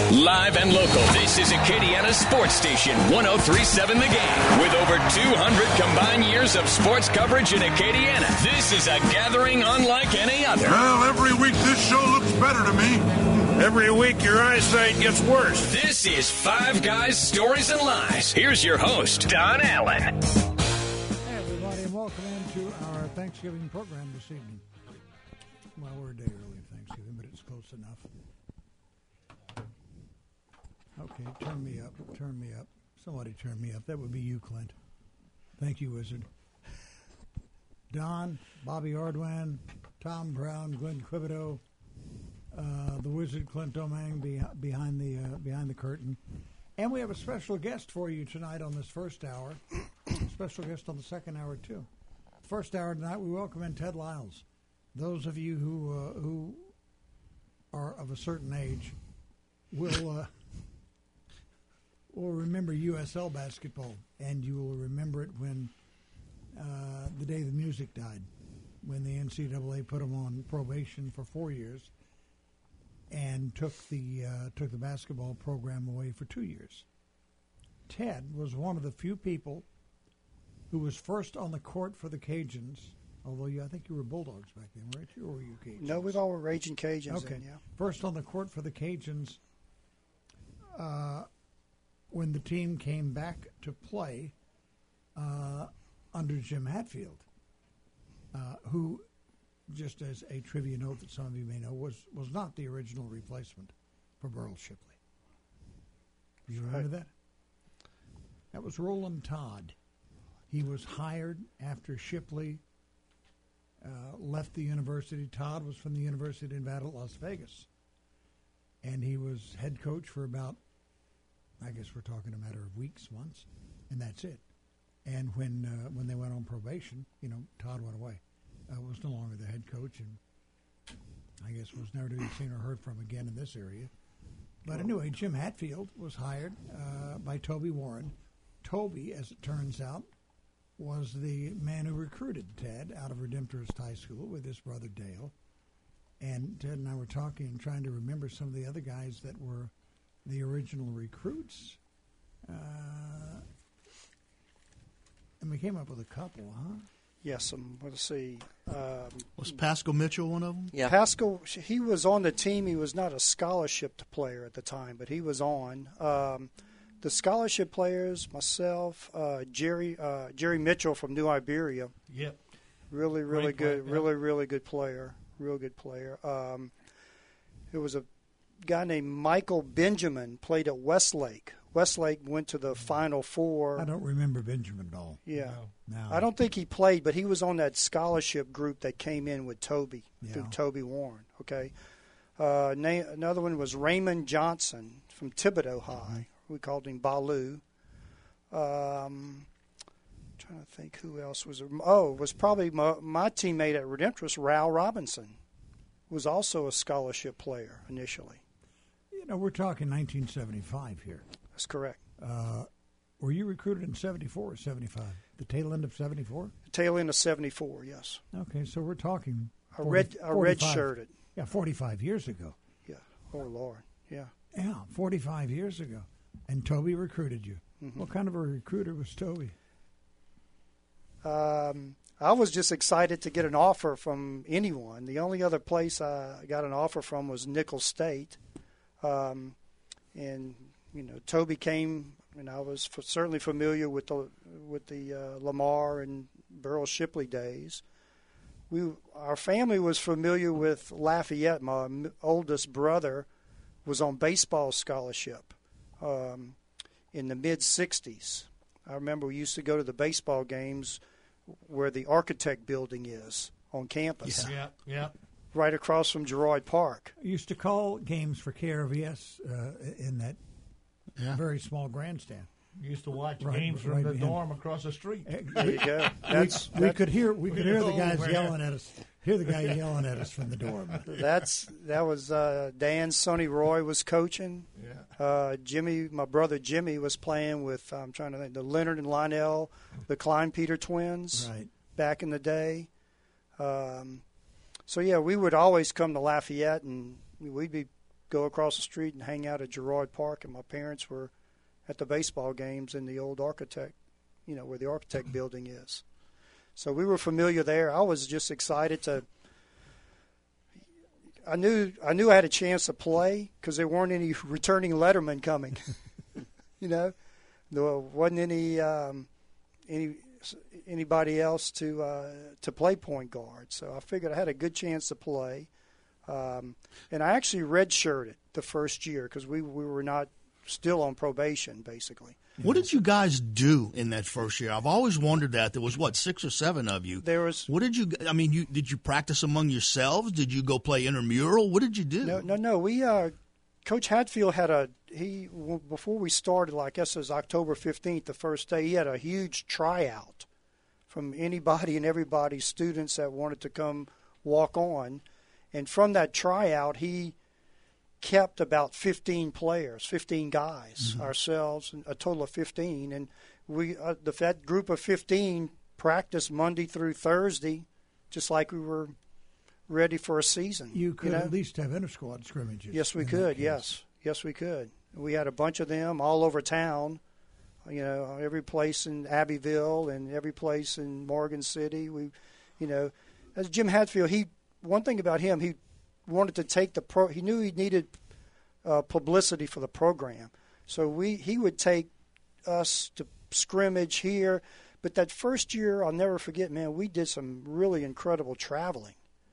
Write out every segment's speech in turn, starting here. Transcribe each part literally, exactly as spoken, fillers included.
Live and local, this is Acadiana Sports Station one oh three point seven The Game. With over two hundred combined years of sports coverage in Acadiana, this is a gathering unlike any other. Well, every week this show looks better to me. Every week your eyesight gets worse. This is Five Guys, Stories, and Lies. Here's your host, Don Allen. Hey, everybody, and welcome into our Thanksgiving program this evening. Well, we're a day early of Thanksgiving, but it's close enough. Okay, turn me up, turn me up. Somebody turn me up. That would be you, Clint. Thank you, Wizard. Don, Bobby Ardwan, Tom Brown, Glenn Quibido, uh, the Wizard, Clint Domang be, behind the uh, behind the curtain. And we have a special guest for you tonight on this first hour. A special guest on the second hour, too. First hour tonight, we welcome in Ted Lyles. Those of you who uh, who are of a certain age will uh, will remember U S L basketball, and you will remember it when uh, the day the music died, when the N C double A put them on probation for four years and took the uh, took the basketball program away for two years. Ted was one of the few people who was first on the court for the Cajuns. Although you, I think you were Bulldogs back then, right? Or were you Cajuns? No, we've all were Raging Cajuns. Okay. Then, yeah. First on the court for the Cajuns uh, when the team came back to play uh, under Jim Hatfield, uh, who, just as a trivia note that some of you may know, was, was not the original replacement for Burl Shipley. Do you remember Right. that? That was Roland Todd. He was hired after Shipley Uh, left the university. Todd was from the University of Nevada, Las Vegas. And he was head coach for about, I guess we're talking a matter of weeks, months, and that's it. And when uh, when they went on probation, you know, Todd went away. Uh, was no longer the head coach, and I guess was never to be seen or heard from again in this area. But anyway, Jim Hatfield was hired uh, by Toby Warren. Toby, as it turns out, was the man who recruited Ted out of Redemptorist High School with his brother Dale. And Ted and I were talking and trying to remember some of the other guys that were the original recruits. Uh, and we came up with a couple, huh? Yes, um, let's see. Um, Was Pascal Mitchell one of them? yeah. Pascal, he was on the team. He was not a scholarship player at the time, but he was on. Um, The scholarship players, myself, uh, Jerry uh, Jerry Mitchell from New Iberia. Yep. Really, really Great good, player, really, really good player. Real good player. Um, there was a guy named Michael Benjamin, played at Westlake. Westlake went to the Final Four. I don't remember Benjamin Ball. Yeah. No. No. I don't think he played, but he was on that scholarship group that came in with Toby, Yeah. through Toby Warren. Okay. Uh, na- another one was Raymond Johnson from Thibodeau High. We called him Baloo. Um, trying to think who else was. Oh, it was probably my, my teammate at Redemptorist, Raul Robinson, was also a scholarship player initially. You know, we're talking nineteen seventy-five here. That's correct. Uh, were you recruited in seventy-four or seventy-five? The tail end of seventy-four? Tail end of seventy-four, yes. Okay, so we're talking. I forty, red, I red forty-five. shirted. Yeah, forty-five years ago. Yeah. Oh Lord. Yeah. Yeah, forty-five years ago. And Toby recruited you. Mm-hmm. What kind of a recruiter was Toby? Um, I was just excited to get an offer from anyone. The only other place I got an offer from was Nicholls State. Um, and, you know, Toby came, and I was f- certainly familiar with the with the uh, Lamar and Burl Shipley days. We, our family was familiar with Lafayette. My m- oldest brother was on baseball scholarship um, in the mid-sixties. I remember we used to go to the baseball games where the Architect Building is on campus. Yeah, yeah. Right across from Gerard Park. I used to call games for K R V S uh, in that Yeah. very small grandstand. You used to watch Right- games from right the behind. dorm across the street. There you go. That's we that's, could hear we could hear the Oh, guys man. yelling at us. Hear the guy yelling at us from the dorm. that's that was uh, Dan Sonny Roy was coaching. Yeah. Uh, Jimmy, my brother Jimmy, was playing with. I'm trying to think the Leonard and Lionel, the Klein Peter twins, Right. back in the day. Um, so yeah, we would always come to Lafayette, and we'd be go across the street and hang out at Girard Park, and my parents were at the baseball games in the old architect, you know, where the architect building is. So we were familiar there. I was just excited to. I knew I knew I had a chance to play because there weren't any returning lettermen coming. You know, there wasn't any um, any anybody else to uh, to play point guard. So I figured I had a good chance to play. Um, and I actually redshirted the first year because we we were not still on probation, basically. What did you guys do in that first year? I've always wondered that. There was, what, six or seven of you. There was. What did you, I mean, you did you practice among yourselves? Did you go play intramural? What did you do? No, no, no. We, uh, Coach Hatfield had a, he, before we started, like I guess it was October fifteenth, the first day, he had a huge tryout from anybody and everybody, students that wanted to come walk on. And from that tryout, he kept about fifteen players, fifteen guys, mm-hmm. ourselves, a total of fifteen. And we, uh, the, that group of fifteen practiced Monday through Thursday, just like we were ready for a season. You could you know? at least have inter-squad scrimmages. Yes, we could, yes. Yes, we could. We had a bunch of them all over town, you know, every place in Abbeville and every place in Morgan City. We, you know, as Jim Hatfield, he, one thing about him, he wanted to take the pro. He knew he needed uh, publicity for the program, so we he would take us to scrimmage here. But that first year, I'll never forget, man. We did some really incredible traveling.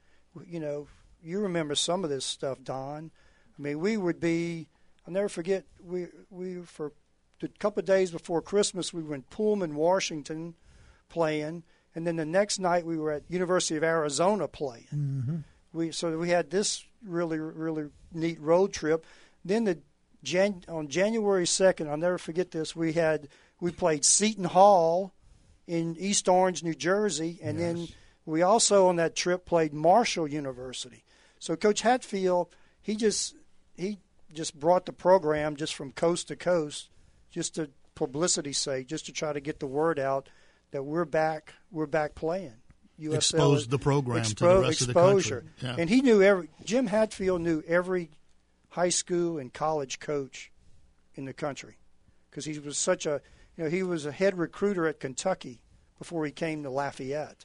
You know, you remember some of this stuff, Don. I mean, we would be. I'll never forget. We we for a couple of days before Christmas, we were in Pullman, Washington, playing, and then the next night we were at University of Arizona playing. Mm-hmm. We so we had this really really neat road trip. Then the Jan, on January second, I'll never forget this. We had we played Seton Hall in East Orange, New Jersey, and yes. then we also on that trip played Marshall University. So Coach Hatfield, he just he just brought the program just from coast to coast, just to publicity's sake, just to try to get the word out that we're back we're back playing. U S L, exposed the program expo- to the rest exposure. of the country. Yeah. And he knew every Jim Hatfield knew every high school and college coach in the country because he was such a you know he was a head recruiter at Kentucky before he came to Lafayette.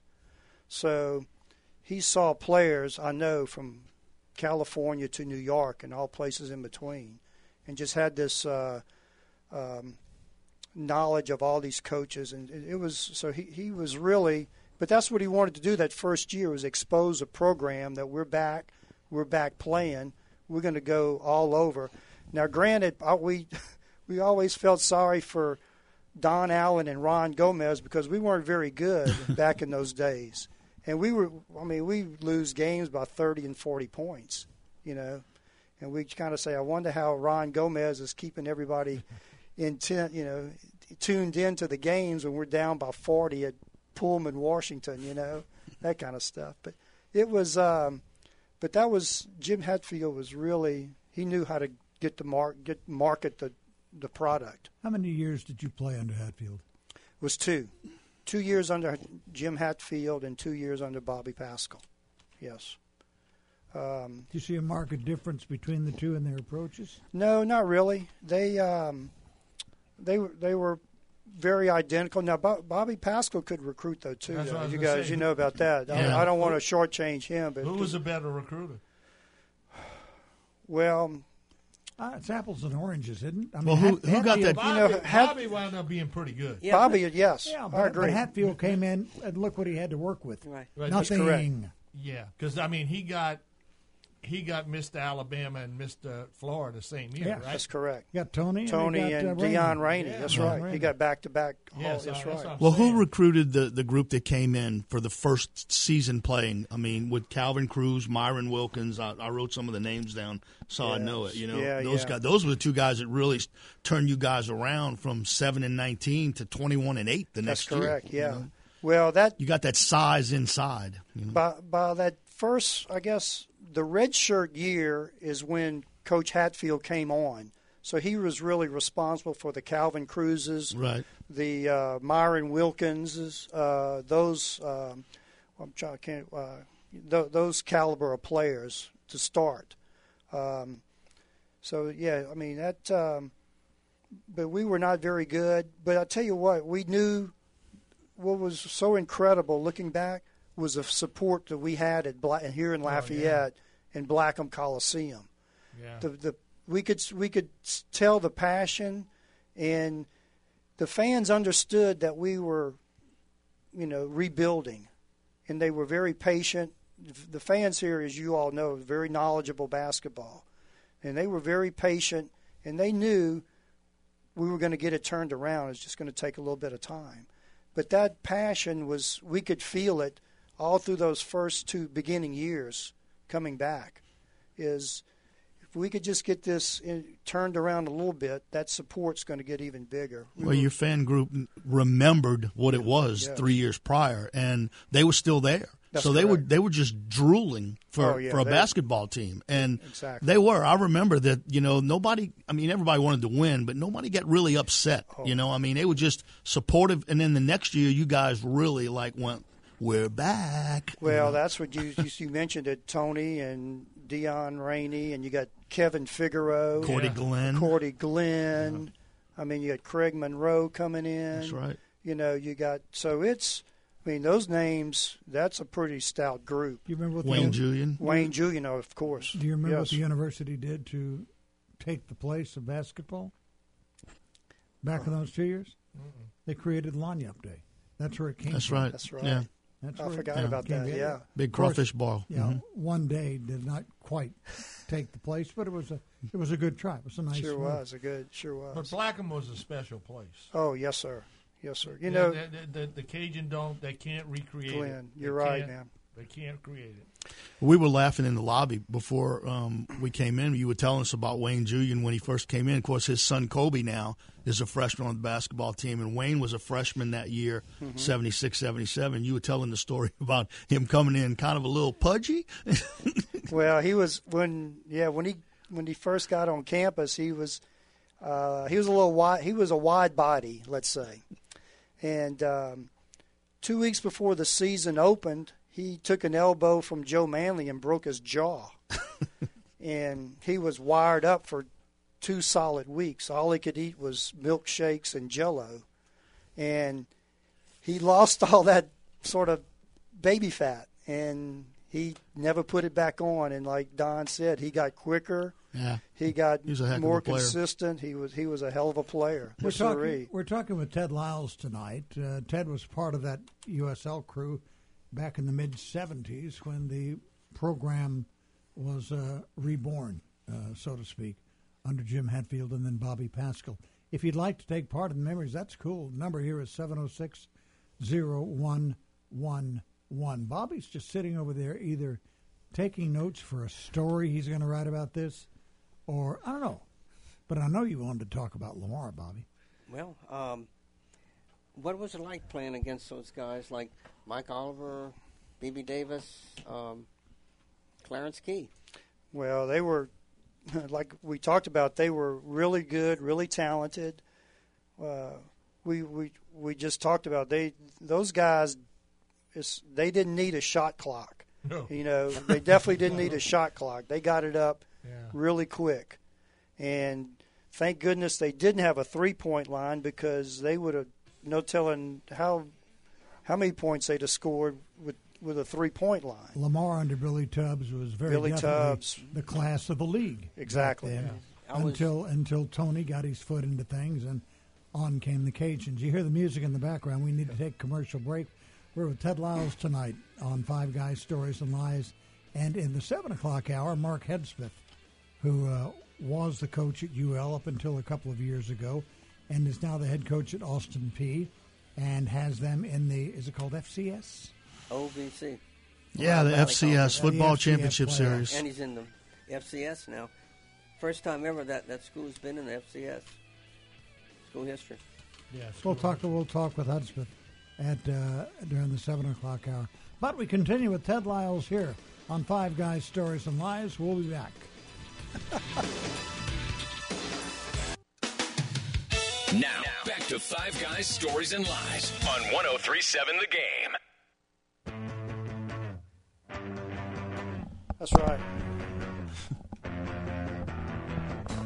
So he saw players I know from California to New York and all places in between, and just had this uh, um, knowledge of all these coaches. And it, it was so he he was really. But that's what he wanted to do that first year was expose a program that we're back, we're back playing. We're going to go all over. Now, granted, we we always felt sorry for Don Allen and Ron Gomez because we weren't very good back in those days, and we were. I mean, we lose games by thirty and forty points, you know, and we kind of say, I wonder how Ron Gomez is keeping everybody intent, you know, tuned into the games when we're down by forty at Pullman, Washington, you know, that kind of stuff. But it was, um, but that was Jim Hatfield was really he knew how to get the mark, get market the the product. How many years did you play under Hatfield? It was two, two years under Jim Hatfield and two years under Bobby Pascal. Yes. Um, Do you see a marked difference between the two in their approaches? No, not really. They um, they were they were. very identical. Now, Bobby Pascal could recruit, though, too. That's Though. what I was You gonna guys, say. you know about that. Yeah. I, I don't want to shortchange him. But Who was a better recruiter? Well, Uh, it's apples and oranges, isn't it? I Well, who- who got that- Bobby, You know, Hat- Bobby wound up being pretty good. Yeah, Bobby, yes, Yeah, I but, agree. but Hatfield came in and look what he had to work with. Right. Right. That's Nothing. correct. Yeah, because I mean, he got he got Mister Alabama and Mister Florida the same year, Yeah. right? That's correct. You got Tony, and Tony you got, and uh, Deion Rainey. Rainey. Yeah, That's Deion right. Rainey. He got back to back. Yeah, Oh, so that's that's right. what I'm Well, who saying. recruited the, the group that came in for the first season playing? I mean, with Calvin Cruz, Myron Wilkins. I, I wrote some of the names down so I know it. You know, Yeah, those yeah. guys. Those were the two guys that really turned you guys around from seven and nineteen to twenty-one and eight the That's next year. correct. you Yeah. know? Well, that You got that size inside. You know? by by that first, I guess the red shirt year is when Coach Hatfield came on. So he was really responsible for the Calvin Cruzes, Right. the uh, Myron Wilkinses, uh, those um, I'm trying I can't uh, th- those caliber of players to start. Um, So yeah, I mean that. Um, but we were not very good. But I tell you what, we knew what was so incredible looking back was the support that we had at Bla- here in Lafayette oh, yeah. and Blackham Coliseum. Yeah. The the we could we could tell the passion, and the fans understood that we were, you know, rebuilding, and they were very patient. The fans here, as you all know, very knowledgeable basketball, and they were very patient, and they knew we were going to get it turned around. It's just going to take a little bit of time. But that passion was, we could feel it all through those first two beginning years coming back, is if we could just get this in, turned around a little bit, that support's going to get even bigger. We well, were, your fan group remembered what it was yes. three years prior, and they were still there. That's so they correct. were they were just drooling for, oh, yeah, for a they, basketball team, and exactly. they were. I remember that. You know, nobody. I mean, everybody wanted to win, but nobody got really upset. Oh. You know, I mean, they were just supportive. And then the next year, you guys really like went, "We're back." Well, you know? that's what you you, you mentioned it, Tony and Dion Rainey, and you got Kevin Figaro, Cordy Yeah. Glenn, Cordy Glenn. Yeah. I mean, you got Craig Monroe coming in. That's right. You know, you got so it's. I mean, those names, that's a pretty stout group. You remember what Wayne the, Julian. Wayne Julian, of course. Do you remember what yes. the university did to take the place of basketball back in those two years? Mm-mm. They created Lanyap Day. That's where it came That's from. right. That's right. Yeah. That's I where it forgot yeah. about came that, in. yeah. Big Of course, crawfish ball. Yeah, Mhm. one day did not quite take the place, but it was a it was a good try. It was a nice Sure move. was. A good, sure But was. Blackham was a special place. Oh, yes, sir. Yes, sir. You Yeah, know, the, the, the, the Cajun don't. They can't recreate it. Glenn, They you're right, can't- man. They can't create it. We were laughing in the lobby before um, we came in. You were telling us about Wayne Julian when he first came in. Of course, his son Kobe now is a freshman on the basketball team, and Wayne was a freshman that year, Mm-hmm. seventy-six, seventy-seven. You were telling the story about him coming in kind of a little pudgy. Well, he was when yeah when he when he first got on campus, he was uh, he was a little wide. He was a wide body, let's say. And um, two weeks before the season opened, he took an elbow from Joe Manley and broke his jaw. And he was wired up for two solid weeks. All he could eat was milkshakes and Jell-O. And he lost all that sort of baby fat, and he never put it back on. And like Don said, he got quicker. Yeah. He got He was a heck of more a player. consistent. He was he was a hell of a player. We're Yes, talking, sirree. we're talking with Ted Lyles tonight. Uh, Ted was part of that U S L crew back in the mid seventies when the program was uh, reborn, uh, so to speak, under Jim Hatfield and then Bobby Pascal. If you'd like to take part in the memories, that's cool. The number here is seven oh six, oh one one one. Bobby's just sitting over there either taking notes for a story he's going to write about this, or I don't know. But I know you wanted to talk about Lamar, Bobby. Well, um, what was it like playing against those guys like Mike Oliver, B B Davis, um, Clarence Key? Well, they were, like we talked about, they were really good, really talented. Uh, we we we just talked about they those guys. It's, they didn't need a shot clock. No. You know, they definitely didn't need a shot clock. They got it up Yeah. really quick, and thank goodness they didn't have a three-point line, because they would have no telling how how many points they'd have scored with with a three-point line. Lamar under Billy Tubbs was very Billy definitely Tubbs. the class of the league. Exactly. back then, I was- until until Tony got his foot into things, and on came the Cajuns. You hear the music in the background. We need to take a commercial break. We're with Ted Lyles tonight on Five Guys, Stories, and Lies. And in the seven o'clock hour, Mark Hedspeth, who uh, was the coach at U L up until a couple of years ago and is now the head coach at Austin Peay and has them in the, is it called F C S? O V C. Yeah, the Valley F C S College. Football The F C S Championship playoff. Series. And he's in the F C S now. First time ever that that school's been in the F C S. School history. Yes. We'll talk. We'll talk with Hudspeth at uh, during the seven o'clock hour. But we continue with Ted Lyles here on Five Guys, Stories, and Lies. We'll be back. Now, back to Five Guys, Stories, and Lies on one oh three point seven The Game. That's right.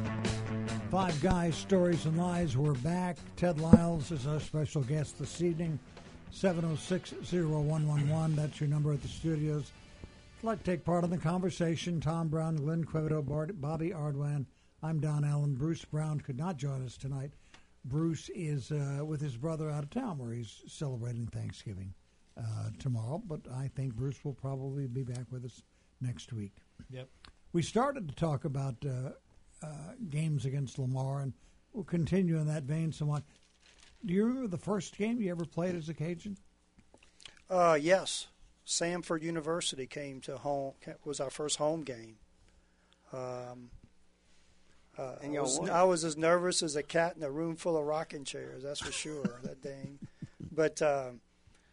Five Guys, Stories and Lies. We're back. Ted Lyles is our special guest this evening. seven oh six, oh one one one. That's your number at the studios. If you'd like to take part in the conversation, Tom Brown, Glenn Quevedo, Bobby Ardwan. I'm Don Allen. Bruce Brown could not join us tonight. Bruce is uh, with his brother out of town where he's celebrating Thanksgiving uh, tomorrow, but I think Bruce will probably be back with us next week. Yep. We started to talk about uh, uh, games against Lamar, and we'll continue in that vein somewhat. Do you remember the first game you ever played as a Cajun? Uh, yes. Samford University came to home, was our first home game. Um, uh, And I, y'all was, won. I was as nervous as a cat in a room full of rocking chairs, that's for sure, that game. But, um,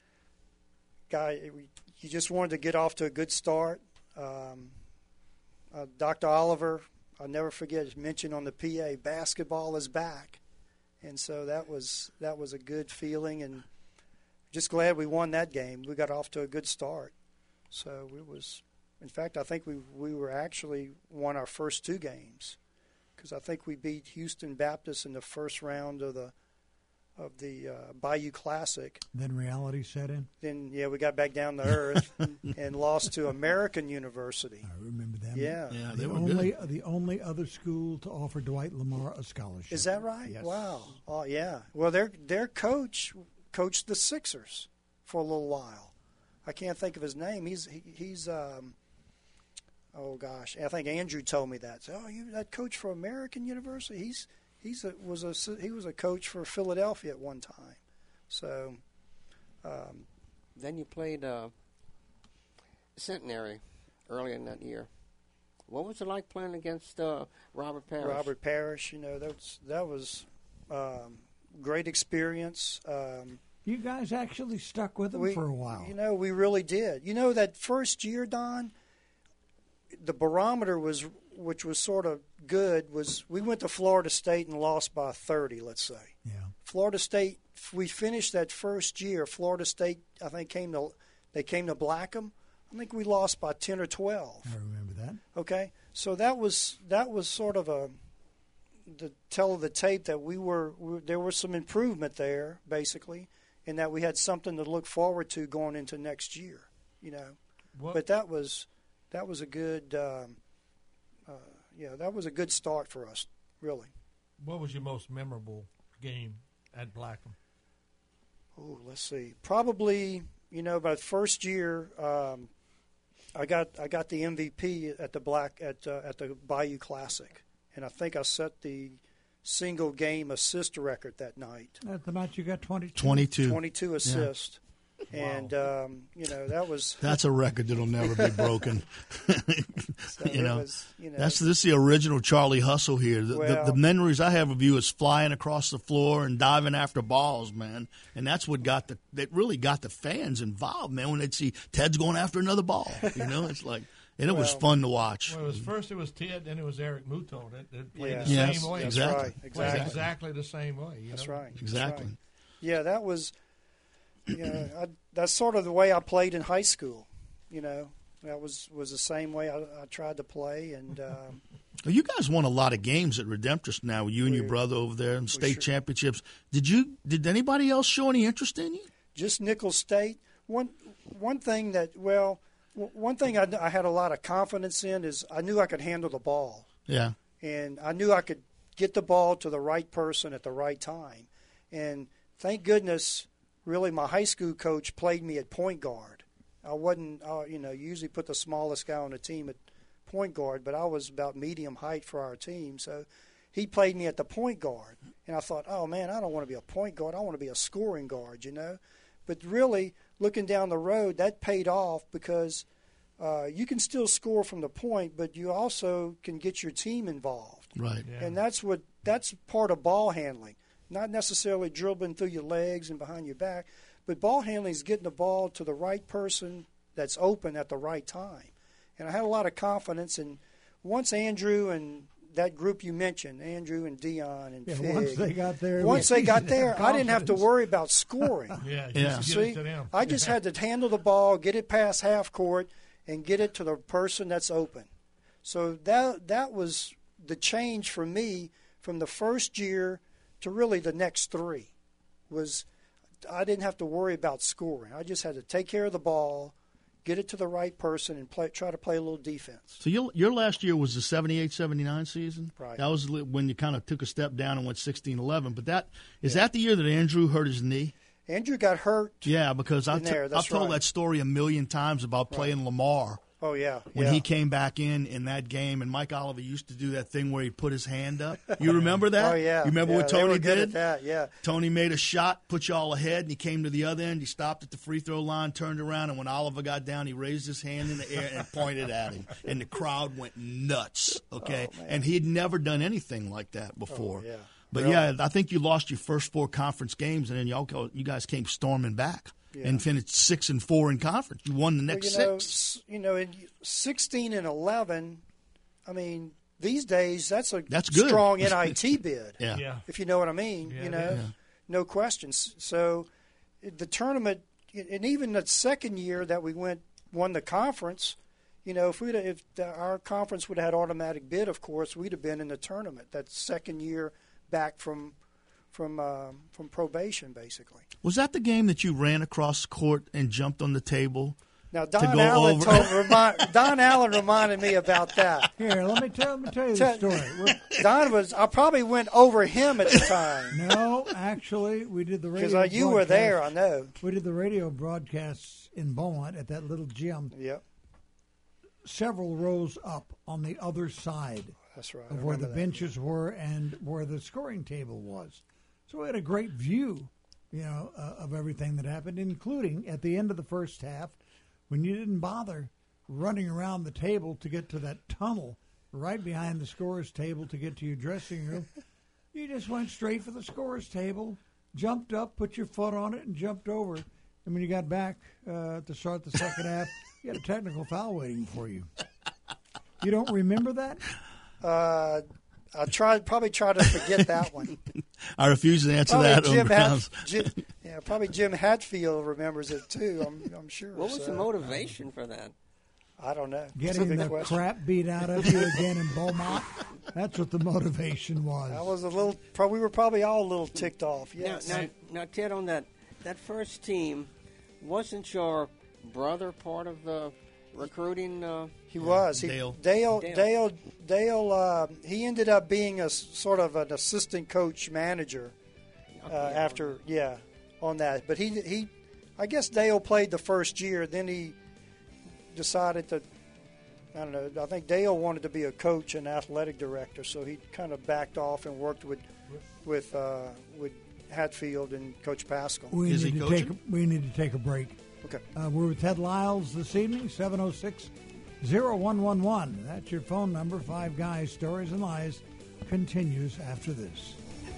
guy, you just wanted to get off to a good start. Um, uh, Doctor Oliver, I'll never forget, mentioned on the P A, basketball is back. And so that was that was a good feeling, and just glad we won that game. We got off to a good start. So it was, in fact, I think we we were actually won our first two games, because I think we beat Houston Baptist in the first round of the of the uh, Bayou Classic. Then reality set in? Then, yeah, we got back down to earth and, and lost to American University. I remember them. Yeah. Yeah, The they were only, good. the only other school to offer Dwight Lamar a scholarship. Is that right? Yes. Wow. Oh, yeah. Well, their their coach coached the Sixers for a little while. I can't think of his name. He's he, he's um, oh gosh, I think Andrew told me that. So, oh, you that coach for American University? He's he's a, was a he was a coach for Philadelphia at one time. So, um, Then you played uh, Centenary earlier in that year. What was it like playing against uh, Robert Parrish? Robert Parrish, you know, that was, that was um, great experience. Um, You guys actually stuck with him we, for a while. You know, we really did. You know, that first year, Don, the barometer was, which was sort of good, was we went to Florida State and lost by thirty, let's say. Yeah. Florida State, we finished that first year. Florida State, I think, came to they came to Blackham. I think we lost by ten or twelve. I remember that. Okay, so that was that was sort of a the tell of the tape that we were we, there was some improvement there, basically, and that we had something to look forward to going into next year. You know, What, but that was that was a good um, uh, yeah that was a good start for us, really. what was your most memorable game at Blackham? Oh, let's see. Probably, you know, by the first year, um, I got I got the M V P at the black at uh, at the Bayou Classic, and I think I set the single game assist record that night. At the night you got twenty-two. twenty-two. twenty-two assists, and um, you know that was That's a record that'll never be broken. so you it know, was, you know that's this is the original Charlie Hustle here. The, Well- the, the memories I have of you is flying across the floor and diving after balls, man. And that's what got the that really got the fans involved, man. When they'd see Ted's going after another ball, you know, it's like, and it was Well- fun to watch. Well, it was first it was Ted, then it was Eric Muto that, that played Yeah. the Yes, same way. that's exactly. right, Played exactly. exactly the same way. You That's know? right. That's Exactly. right. Yeah, that was. You know, I, that's sort of the way I played in high school. You know, that was was the same way I, I tried to play, and um, Well, you guys won a lot of games at Redemptus now. You and your We- brother over there, and state sure- championships. Did you? Did anybody else show any interest in you? just Nicholls State. One one thing that well, w- one thing I, I had a lot of confidence in is I knew I could handle the ball, Yeah. and I knew I could get the ball to the right person at the right time, and thank goodness. Really, my high school coach played me at point guard. I wasn't, uh, you know, usually put the smallest guy on the team at point guard, but I was about medium height for our team. So he played me at the point guard. And I thought, oh, man, I don't want to be a point guard. I want to be a scoring guard, you know. But really, looking down the road, that paid off because uh, you can still score from the point, but you also can get your team involved. Right. Yeah. And that's what that's part of ball handling. Not necessarily dribbling through your legs and behind your back, but ball handling is getting the ball to the right person that's open at the right time. And I had a lot of confidence. And once Andrew and that group you mentioned, Andrew and Dion and Yeah, Fig, once they got there, once we- they got there, I didn't have to confidence. worry about scoring. Yeah, Yeah. just See, get it to them. I just had to handle the ball, get it past half court, and get it to the person that's open. So that that was the change for me from the first year to really the next three was I didn't have to worry about scoring. I just had to take care of the ball, get it to the right person, and play, try to play a little defense. So your your last year was the seventy-eight seventy-nine season? Right. That was when you kind of took a step down and went sixteen eleven. But that is yeah. that the year that Andrew hurt his knee? Andrew got hurt. Yeah, because I've, t- I've told right. that story a million times about playing right. Lamar. Oh, yeah. When yeah. he came back in in that game, and Mike Oliver used to do that thing where he put his hand up. You remember that? Oh, yeah. You remember yeah, what Tony they were good did? At that, yeah. Tony made a shot, put you all ahead, and he came to the other end. He stopped at the free throw line, turned around, and when Oliver got down, he raised his hand in the air and pointed at him. And the crowd went nuts, okay? Oh, and he had never done anything like that before. Oh, yeah. But, really? yeah, I think you lost your first four conference games, and then y'all go, you guys came storming back. Yeah. And finished six and four in conference. You won the next well, you know, six. You know, in sixteen and eleven, I mean, these days that's a that's good. strong N I T bid. yeah. yeah, if you know what I mean. Yeah, you know, yeah. no questions. So the tournament, and even the second year that we went won the conference, you know, if we if the, our conference would have had automatic bid, of course, we'd have been in the tournament. That second year back from. From uh, from probation, basically. Was that the game that you ran across the court and jumped on the table? Now Don Allen told, remind, Don Allen reminded me about that. Here, let me tell, let me tell you the story. We're, Don was. I probably went over him at the time. No, actually, we did the radio. Because you were there, I know. We did the radio broadcasts in Beaumont at that little gym. Yep. Several rows up on the other side. That's right. Of where the benches that. were and where the scoring table was. So we had a great view, you know, uh, of everything that happened, including at the end of the first half when you didn't bother running around the table to get to that tunnel right behind the scorer's table to get to your dressing room. You just went straight for the scorer's table, jumped up, put your foot on it, and jumped over. And when you got back uh, to start the second half, you had a technical foul waiting for you. You don't remember that? Uh I tried, probably try to forget that one. I refuse to answer probably that. Jim on grounds. Hat, Jim, yeah, probably Jim Hatfield remembers it too. I'm, I'm sure. What was so. the motivation for that? I don't know. Getting the question. crap beat out of you again in Beaumont. That's what the motivation was. I was a little. We were probably all a little ticked off. Yes. Now, now, now Ted, on that that first team, wasn't your brother part of the recruiting? Uh, he was. He, Dale. Dale. Dale. Dale. Dale uh, he ended up being a sort of an assistant coach manager uh, after, yeah, on that. But he, he, I guess Dale played the first year. Then he decided to. I don't know. I think Dale wanted to be a coach and athletic director, so he kind of backed off and worked with, with, uh, with Hatfield and Coach Pascal. We Is need he to coaching? take. A, we need to take a break. Okay. Uh, we're with Ted Lyles this evening, seven oh six, oh one one one. That's your phone number. Five Guys, Stories and Lies continues after this.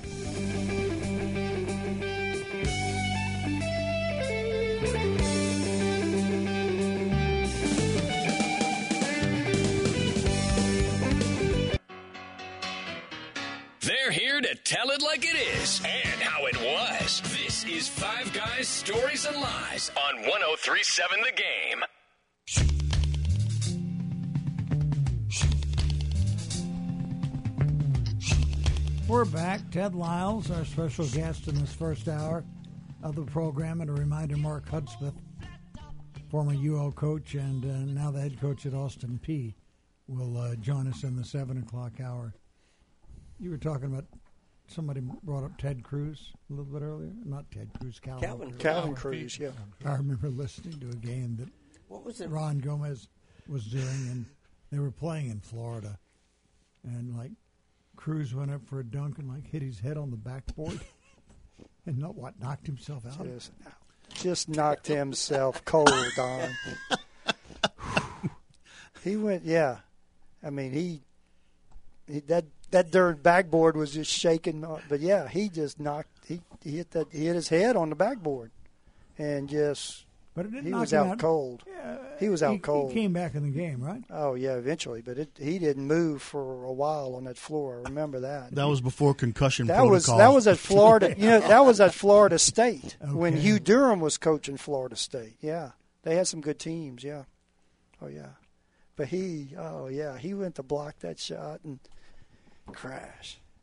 They're here to tell it like it is and how it was. This is Five Guys, Stories and Lies on one oh three point seven The Game. We're back. Ted Lyles, our special guest in this first hour of the program. And a reminder, Mark Hudspeth, former U O coach and uh, now the head coach at Austin Peay, will uh, join us in the seven o'clock hour. You were talking about somebody brought up Ted Cruz a little bit earlier. Not Ted Cruz, Calvin. Calvin, Calvin Calvin Cruz, yeah. I remember listening to a game that what was it? Ron Gomez was doing, and they were playing in Florida. And, like, Cruz went up for a dunk and, like, hit his head on the backboard and, not what, knocked himself out? Just, just knocked himself cold, Don. He went, yeah. I mean, he, he that that darn backboard was just shaking. But, yeah, he just knocked, he, he, hit that, he hit his head on the backboard and just, but it didn't he knock was him out, out cold. Yeah, he was out he, cold. He came back in the game, right? Oh, yeah, eventually. But it, he didn't move for a while on that floor. I remember that. That was before concussion That protocol. was that was at Florida. You know, that was at Florida State Okay. when Hugh Durham was coaching Florida State. Yeah, they had some good teams. Yeah, oh yeah, but he, oh yeah, he went to block that shot and crash.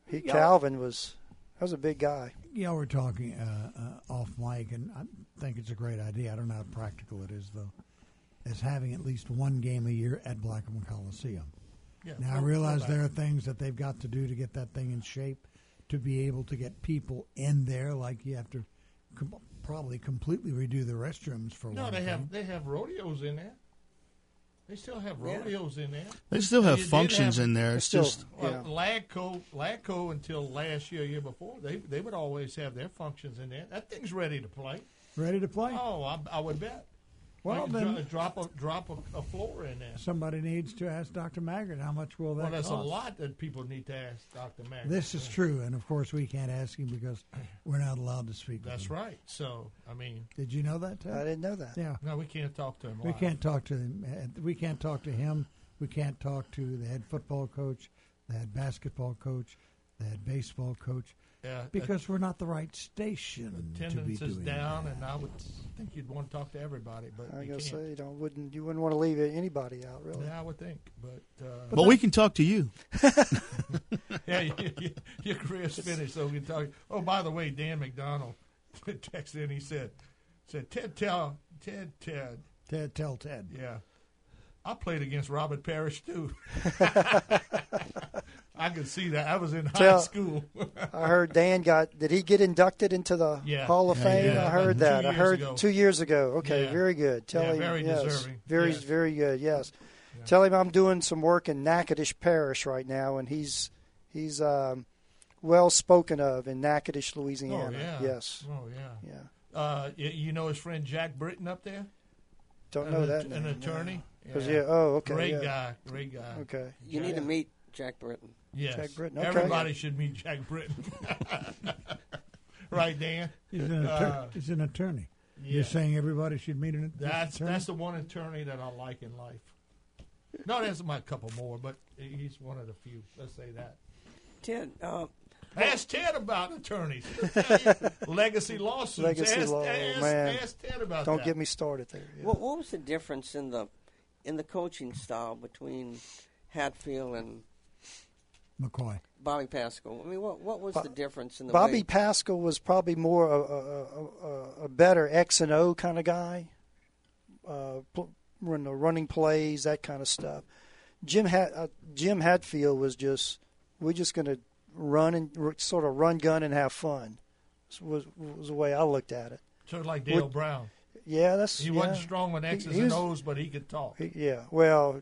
he Calvin was that was a big guy. Yeah, we're talking uh, uh, off mic, and I think it's a great idea. I don't know how practical it is, though, as having at least one game a year at Blackman Coliseum. Yeah, now, I realize there are things that they've got to do to get that thing in shape to be able to get people in there, like you have to com- probably completely redo the restrooms for No, one they thing. have they have rodeos in there. They still have rodeos in there. They still have They did functions have- in there. It's still- just Well, Yeah. Ladco, Ladco until last year, year before, they they would always have their functions in there. That thing's ready to play. Ready to play? Oh, I, I would bet. Well, Like, then- dro- drop a drop a, a floor in there. Somebody needs to ask Doctor Maggard how much will that Well, there's cost. a lot that people need to ask Doctor Mack. This is true, and of course we can't ask him because we're not allowed to speak. with That's him. right. So, I mean, Did you know that, Ted? I didn't know that. Yeah. no, we can't talk to him. We live. can't talk to him. uh, We can't talk to him. We can't talk to the head football coach, the head basketball coach, the head baseball coach, Yeah, because we're not the right station to be attendance is doing down, that. and I would think you'd want to talk to everybody, but I you gotta can't. say, you don't wouldn't you wouldn't want to leave anybody out, really. Yeah, I would think, but uh, but we can talk to you. yeah, you, you, your career's finished, so we can talk. Oh, by the way, Dan McDonald texted in. He said, "said Ted, tell Ted, Ted, Ted, tell Ted. yeah, I played against Robert Parrish too." I could see that. I was in high Tell- school. I heard Dan got. Did he get inducted into the Yeah. Hall of Yeah, Fame? yeah. I About heard two that. I years heard ago. two years ago. Okay, Yeah. very good. Tell Yeah, him. very yes, deserving. very Yes. very good. Yes. Tell him I'm doing some work in Natchitoches Parish right now, and he's he's um, well spoken of in Natchitoches, Louisiana. Oh yeah. Yes. Oh yeah. Yeah. Uh, you, you know his friend Jack Britton up there? Don't An know att- that. An name, no. attorney. 'Cause, yeah. Oh, okay. Great yeah. guy. Great guy. Okay. You need to meet Jack Britton. Yes. Jack Britton, okay. Everybody should meet Jack Britton. Right, Dan? He's an, attor- Uh, he's an attorney. Yeah. You're saying everybody should meet an That's attorney? that's the one attorney that I like in life. No, there's my couple more, but he's one of the few. Let's say that. Ted, uh, Ask Ted about attorneys. Legacy lawsuits. Legacy ask, law, ask, man. ask Ted about Don't that. get me started there. Yeah. what, what was the difference in the in the coaching style between Hatfield and McCoy. Bobby Pascal? I mean, what what was Bo- the difference in the Bobby way? Pascal was probably more a, a, a, a better X and O kind of guy, uh, pl- run the running plays, that kind of stuff. Jim Hat, uh, Jim Hatfield was just we're just going to run and r- sort of run gun and have fun. This was was the way I looked at it. Sort of like Dale What- Brown. Yeah, that's He yeah. wasn't strong with X's He- he and was- O's, but he could talk. He- Yeah, well,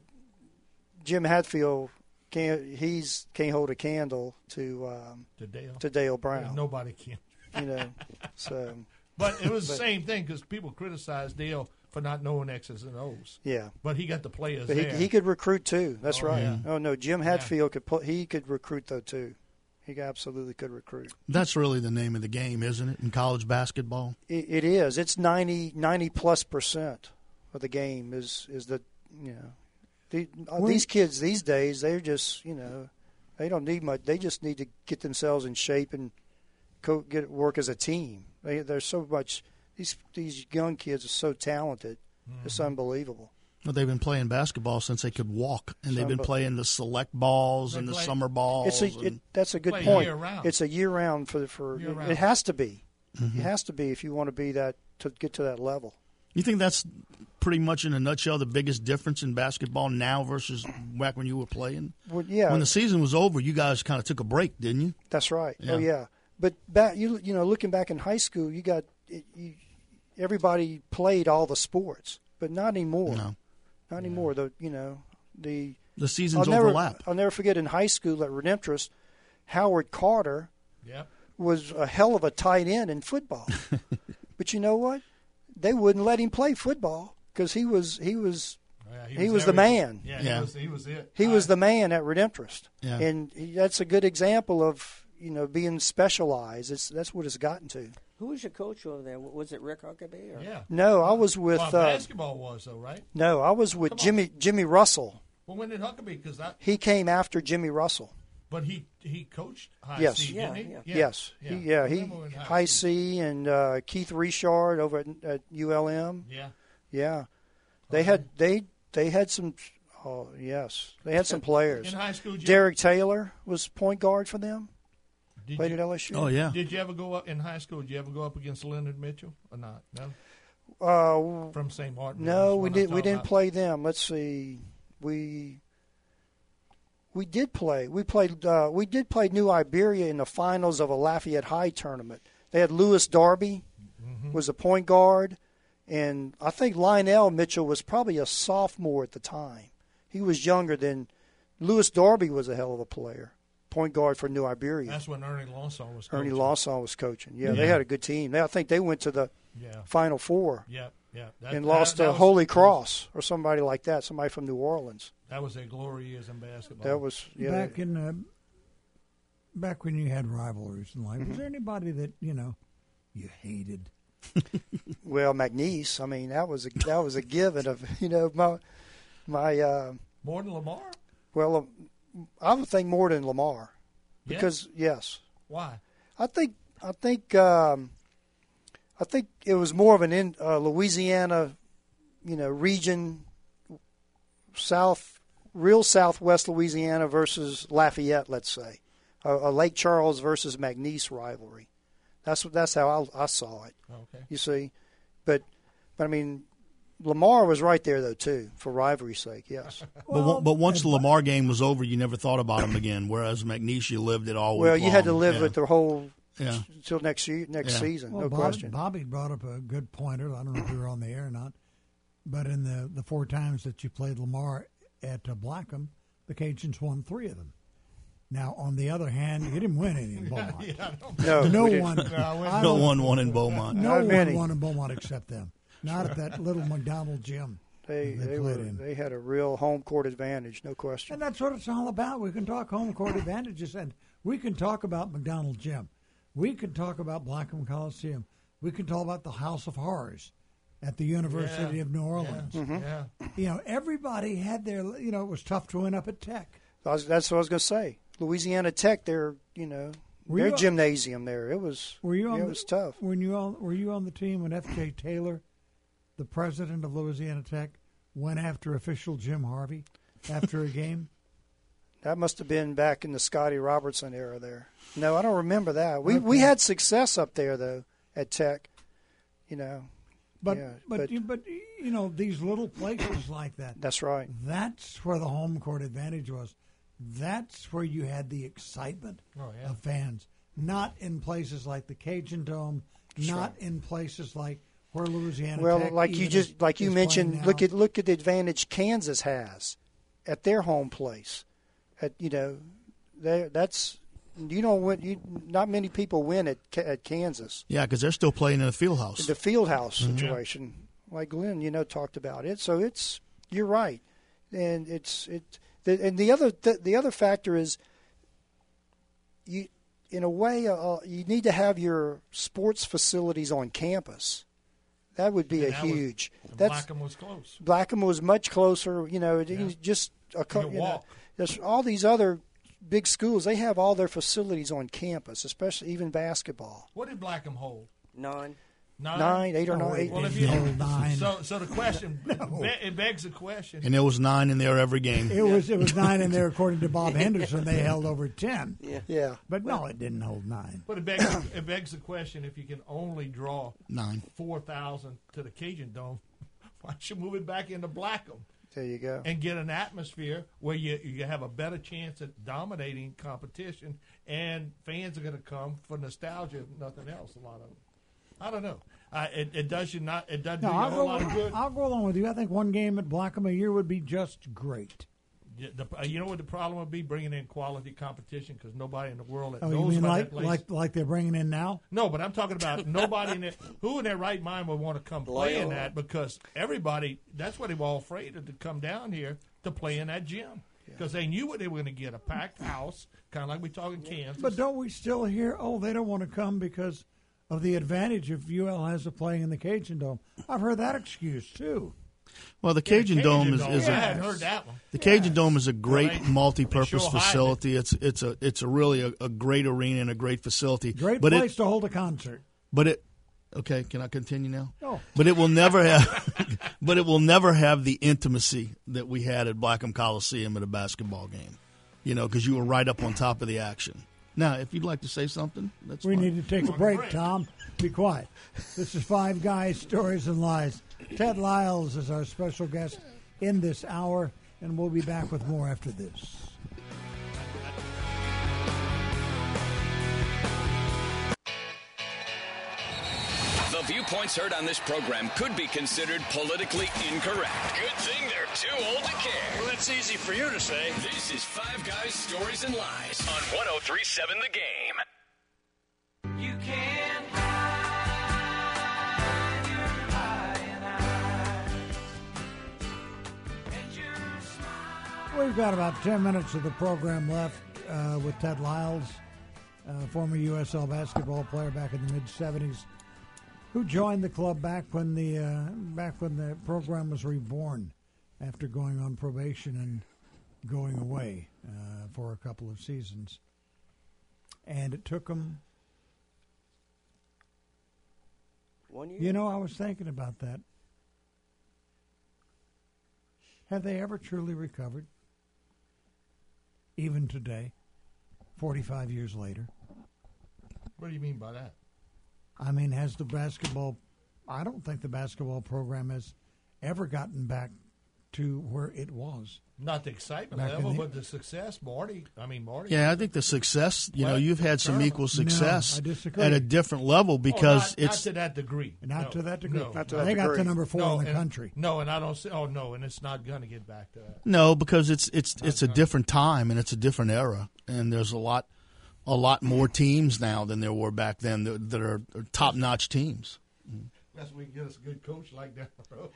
Jim Hatfield can't he's can't hold a candle to um, To Dale. to Dale Brown. Nobody can. You know, so But it was the But- same thing because people criticized Dale for not knowing X's and O's. yeah. But he got the players But he, there. he could recruit too. That's Oh, right. yeah. Oh no, Jim Hatfield could pl- he could recruit though too. He absolutely could recruit. That's really the name of the game, isn't it, in college basketball? It, it is. It's ninety, ninety plus percent of the game is is the you know the, uh, Well, these kids these days they're just you know they don't need much. They just need to get themselves in shape and co- get work as a team. They, there's so much. These these young kids are so talented. It's unbelievable. Well, they've been playing basketball since they could walk, and they've been Some- playing the select balls They and the play- summer balls. It's a, and- it, that's a good Play point. year-round. It's a year round for for Year-round. it has to be. It has to be if you want to be that to get to that level. You think that's pretty much in a nutshell the biggest difference in basketball now versus back when you were playing? Well, yeah, When the season was over, you guys kind of took a break, didn't you? that's right. Oh Yeah. yeah, but back you you know looking back in high school, you got it, you, everybody played all the sports, but not anymore. No. Not anymore. The you know the The seasons I'll never overlap. I'll never forget in high school at Redemptorist, Howard Carter Yep. was a hell of a tight end in football. But you know what? They wouldn't let him play football because he was he was Yeah, He was the everything. man. Yeah, Yeah. He, was, he was it. he I- was the man at Redemptorist, Yeah. and he, that's a good example of you know being specialized. It's that's what it's gotten to. Who was your coach over there? Was it Rick Huckabee? Or? Yeah. No, I was with Well, uh, basketball was, though, right? no, I was with Come on. Jimmy Jimmy Russell. Well, when did Huckabee? Because I, He came after Jimmy Russell. but he he coached high Yes. C, Yeah, didn't he? yeah. Yes, he, yeah, I he remember when High C and uh, Keith Richard over at, at U L M. Yeah. Yeah, they had they they had some. Oh yes, they had some players. In high school, Jim, Derek Taylor was point guard for them. Did Played you, at L S U. Oh yeah. Did you ever go up in high school? Did you ever go up against Leonard Mitchell or not? No. Uh, From Saint Martin. no, we That's what I'm did. We talking didn't about. play them. Let's see. We we did play. We played. Uh, we did play New Iberia in the finals of a Lafayette High tournament. They had Lewis Darby Mm-hmm. was a point guard, and I think Lionel Mitchell was probably a sophomore at the time. He was younger than Lewis Darby was a hell of a player, point guard for New Iberia. That's when Ernie Lawson was Ernie coaching. Lawson was coaching. Yeah, Yeah. they had a good team. They, I think they went to the Yeah. Final Four Yeah. Yeah. That, and that- lost that to was- Holy Cross or somebody like that, somebody from New Orleans. That was their glory years in basketball. That was yeah. back in uh, back when you had rivalries in life, Mm-hmm. was there anybody that you know you hated? Well, McNeese. I mean, that was a that was a given of you know my my. Uh, More than Lamar? well, um, I would think more than Lamar Yeah? because yes, Why? I think I think um, I think it was more of an in, uh, Louisiana, you know, region, south, real Southwest Louisiana versus Lafayette. Let's say a, a Lake Charles versus McNeese rivalry. That's what that's how I, I saw it. Okay. You see, but but I mean, Lamar was right there though too for rivalry's sake. Yes. But one- but once the Lamar game was over, you never thought about him again. Whereas McNeese, you lived it all. Well, week you had to long. live Yeah. with the whole Yeah. until next year, next Yeah. season. Well, no Bobby, question. Bobby brought up a good pointer. I don't know if you were on the air or not, but in the the four times that you played Lamar at uh, Blackham, the Cajuns won three of them. Now, on the other hand, you didn't win any in Beaumont. Yeah, I don't- No, No we didn't. one, I No don't- one won in Beaumont. no Not one many. won in Beaumont except them. Not at that little McDonald gym. They They they were played in. they had a real home court advantage, no question. And that's what it's all about. We can talk home court advantages, and we can talk about McDonald Gym. We can talk about Blackham Coliseum. We can talk about the House of Horrors at the University Yeah. of New Orleans. Mm-hmm. Yeah. You know, everybody had their, you know, it was tough to win up at Tech. I was, that's what I was going to say. Louisiana Tech, their you know Were their you- gymnasium there, it was Were you on yeah, the, it was tough. When you on, were you on the team when F J Taylor, the president of Louisiana Tech, went after official Jim Harvey after a game? That must have been back in the Scotty Robertson era there. No, I don't remember that. We we Okay. had success up there though at Tech. You know, But Yeah, but but- you, but you know these little places like that. that's right. That's where the home court advantage was. That's where you had the excitement Oh, yeah. of fans. Not in places like the Cajun Dome. Not in places like where Louisiana. Well, Tech like you even just is- like you is mentioned, playing look now. at look at the advantage Kansas has at their home place. At you know, they that's you don't win. You, not many people win at Ka- at Kansas. Yeah, because they're still playing in the field house. The field house situation, like Glenn, you know, talked about it. So it's you're right, and it's it. The, and the other the, the other factor is you in a way uh, you need to have your sports facilities on campus. That would be And a that was- huge. And That's Blackham was close. Blackham was much closer. You know, it- Yeah. just a You co- could you know, walk. there's all these other big schools. They have all their facilities on campus, especially even basketball. What did Blackham hold? Nine. Nine? Nine, eight or No, nine. it Eight. Well, if didn't you hold nine. so so the question be- it begs the question. And there was nine in there every game. It was it was nine in there according to Bob Henderson. They held over ten, Yeah. Yeah. but no, it didn't hold nine. But it begs it begs the question: if you can only draw Nine. four thousand to the Cajun Dome, why don't you move it back into Blackham There you go. and get an atmosphere where you you have a better chance at dominating competition, and fans are going to come for nostalgia, if nothing else. A lot of them. I don't know. Uh, it, it does you not. It doesn't No, do you a I'll whole go, lot of good. I'll go along with you. I think one game at Blackham a year would be just great. Yeah, the, uh, you know what the problem would be? Bringing in quality competition because nobody in the world that Oh, you knows mean about like that place. like like they're bringing in now? No, but I'm talking about nobody in it. Who in their right mind would want to come play in Loyola. that? Because everybody, that's what they were all afraid of, to come down here to play in that gym. Because they knew what they were going to get, a packed house, kind of like we talk in Kansas. But don't we still hear? Oh, they don't want to come because of the advantage if U L has of playing in the Cajun Dome. I've heard that excuse too. Well, the Cajun, Dome is, is I a, hadn't heard that one. the Cajun Dome is a great Well, they- multi-purpose they sure hide it. facility. It's it's a it's a really a, a great arena and a great facility. Great but place it, to hold a concert. But it okay. Can I continue now? Oh. But it will never have. But it will never have the intimacy that we had at Blackham Coliseum at a basketball game. You know, because you were right up on top of the action. Now, if you'd like to say something, that's We fine. need to take a break, Tom. Be quiet. This is Five Guys, Stories and Lies. Ted Lyles is our special guest in this hour, and we'll be back with more after this. The viewpoints heard on this program could be considered politically incorrect. Good thing they're too old to care. Well, that's easy for you to say. This is Five Guys, Stories, and Lies on one oh three point seven The Game. You can't hide your lying eyes and your smile. We've got about ten minutes of the program left uh, with Ted Lyles, uh, former U S L basketball player back in the mid seventies, who joined the club back when the uh, back when the program was reborn, after going on probation and going away uh, for a couple of seasons. And it took him. One year. You know, I was thinking about that. Have they ever truly recovered? Even today, forty-five years later. What do you mean by that? I mean, has the basketball, I don't think the basketball program has ever gotten back to where it was. Not the excitement Back in level, the- but the success. Marty, I mean, Marty. Yeah, I think the success, you know, Well, you've had some tournament. equal success I disagree. at a different level Oh, because not, not it's to that degree. Not No, to that degree. No, Not to no. that they got degree. to number four No, in the and- country. No, and I don't say. Oh no, and it's not going to get back to that. no, because it's it's it's a different time and it's a different era, and there's a lot a lot more teams now than there were back then that, that are top notch teams. That's when we get us a good coach like that, bro.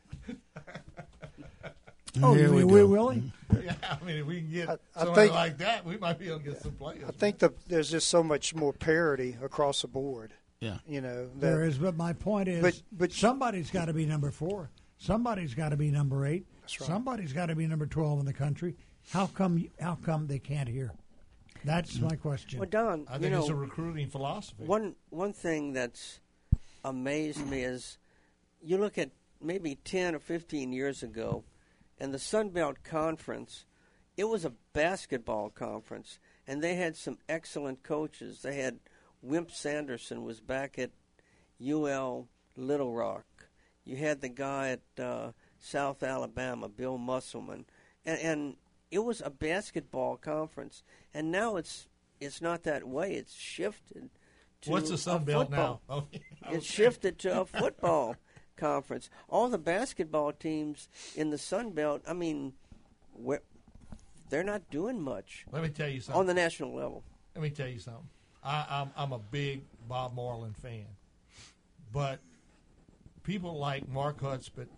Oh, Here you we mean go. Will Willie? Yeah, I mean, if we can get I- I somebody think- like that, we might be able to get some players. I think the, there's just so much more parity across the board. Yeah. You know, that, There is, but my point is, But- but- somebody's got to be number four. Somebody's got to be number eight. That's right. Somebody's got to be number twelve in the country. How come? How come they can't hear? That's my question. Well, Don, I you think know, it's a recruiting philosophy. one one thing that's amazed me is you look at maybe ten or fifteen years ago, and the Sun Belt Conference, it was a basketball conference, and they had some excellent coaches. They had Wimp Sanderson was back at U L Little Rock. You had the guy at uh, South Alabama, Bill Musselman, and, and it was a basketball conference. And now it's it's not that way. It's shifted to What's the a Sun Belt football. now? Oh, It's shifted to a football conference. All the basketball teams in the Sun Belt, I mean, where, they're not doing much Let me tell you something. on the national level. Let me tell you something. I, I'm I'm a big Bob Marlin fan, but people like Mark Hudspeth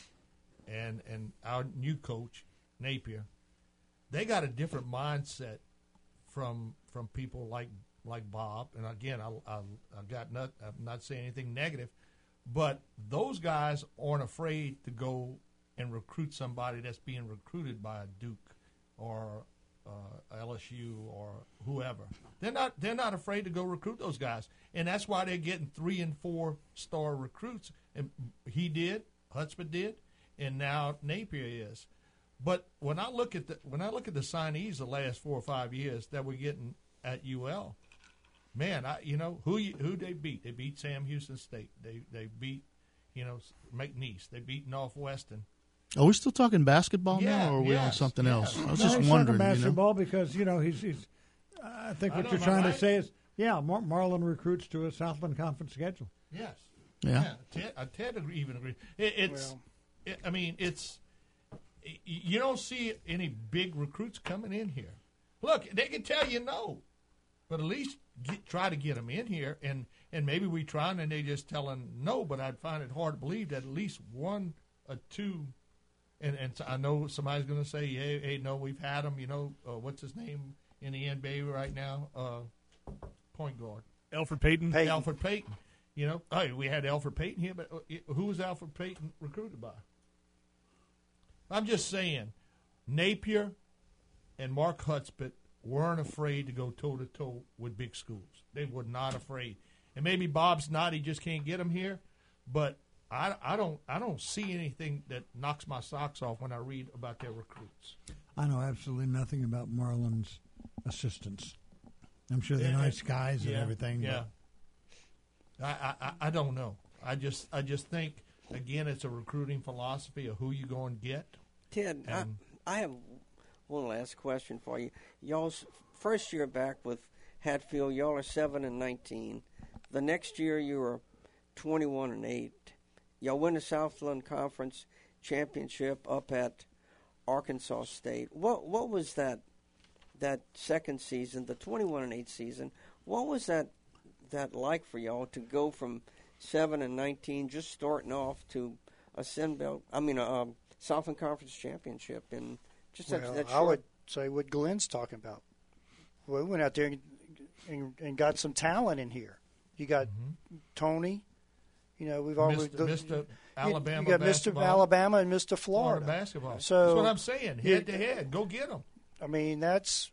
and and our new coach Napier, they got a different mindset from from people like like Bob. And again, I I, I got not I'm not saying anything negative, but those guys aren't afraid to go and recruit somebody that's being recruited by a Duke or uh, L S U or whoever. They're not they're not afraid to go recruit those guys, and that's why they're getting three and four star recruits. And he did, Hudspeth did, and now Napier is. But when I look at the when I look at the signees the last four or five years that we're getting at U L, man, I you know who you, who they beat? They beat Sam Houston State. They they beat you know McNeese. They beat Northwestern. Are we still talking basketball Yeah, now, or are we on yes, something yes. else? I was No, just he's wondering. talking You know? basketball because you know he's. he's I think I what know, you're am I trying to right? say is, yeah, Mar- Marlin recruits to a Southland Conference schedule. Yes. Yeah. Ted, uh, Ted agree, even agree. It, it's. Well- it, I mean, it's. y- You don't see any big recruits coming in here. Look, they can tell you no, but at least get, try to get them in here, and and maybe we try and they just telling no. But I'd find it hard to believe that at least one or two. And and so I know somebody's going to say, hey, hey, no, we've had him. You know, uh, what's his name in the N B A right now? Uh, point guard. Alfred Payton. Payton. Alfred Payton. You know, hey, we had Alfred Payton here, but uh, who was Alfred Payton recruited by? I'm just saying, Napier and Mark Hudspeth weren't afraid to go toe to toe with big schools. They were not afraid. And maybe Bob's not; he just can't get them here. But I, I don't I don't see anything that knocks my socks off when I read about their recruits. I know absolutely nothing about Marlin's assistants. I'm sure they're Yeah, nice guys and yeah, everything. Yeah. I, I I don't know. I just I just think again it's a recruiting philosophy of who you go and get. Ted, I, And- I have one last question for you. Y'all's first year back with Hatfield, y'all are seven and nineteen. The next year you were twenty-one and eight. Y'all win the Southland Conference championship up at Arkansas State. What what was that that second season, the twenty-one and eight season? What was that that like for y'all to go from seven and nineteen, just starting off, to a Sun Belt? I mean, a um, Southland Conference championship in just that, Well, that I short. would say what Glenn's talking about. Well, we went out there and, and, and got some talent in here. You got Tony. You know, we've always Mister Mister you- Alabama You got Mister basketball. Alabama and Mister Florida. Florida basketball. So that's what I'm saying. you- Head to head, go get them. I mean, that's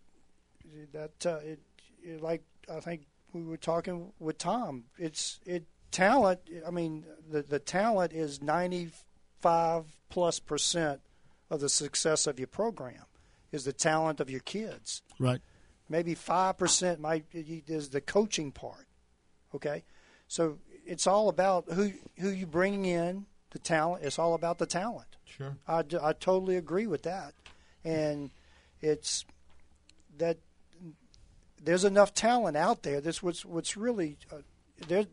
that. Uh, it, it like I think we were talking with Tom. It's it talent. I mean, the the talent is ninety-five plus percent of the success of your program is the talent of your kids. Right. Maybe five percent might is the coaching part. Okay, so it's all about who who you bringing in, the talent. It's all about the talent. Sure. I, d- I totally agree with that, and it's that there's enough talent out there. That's what's what's really uh, there.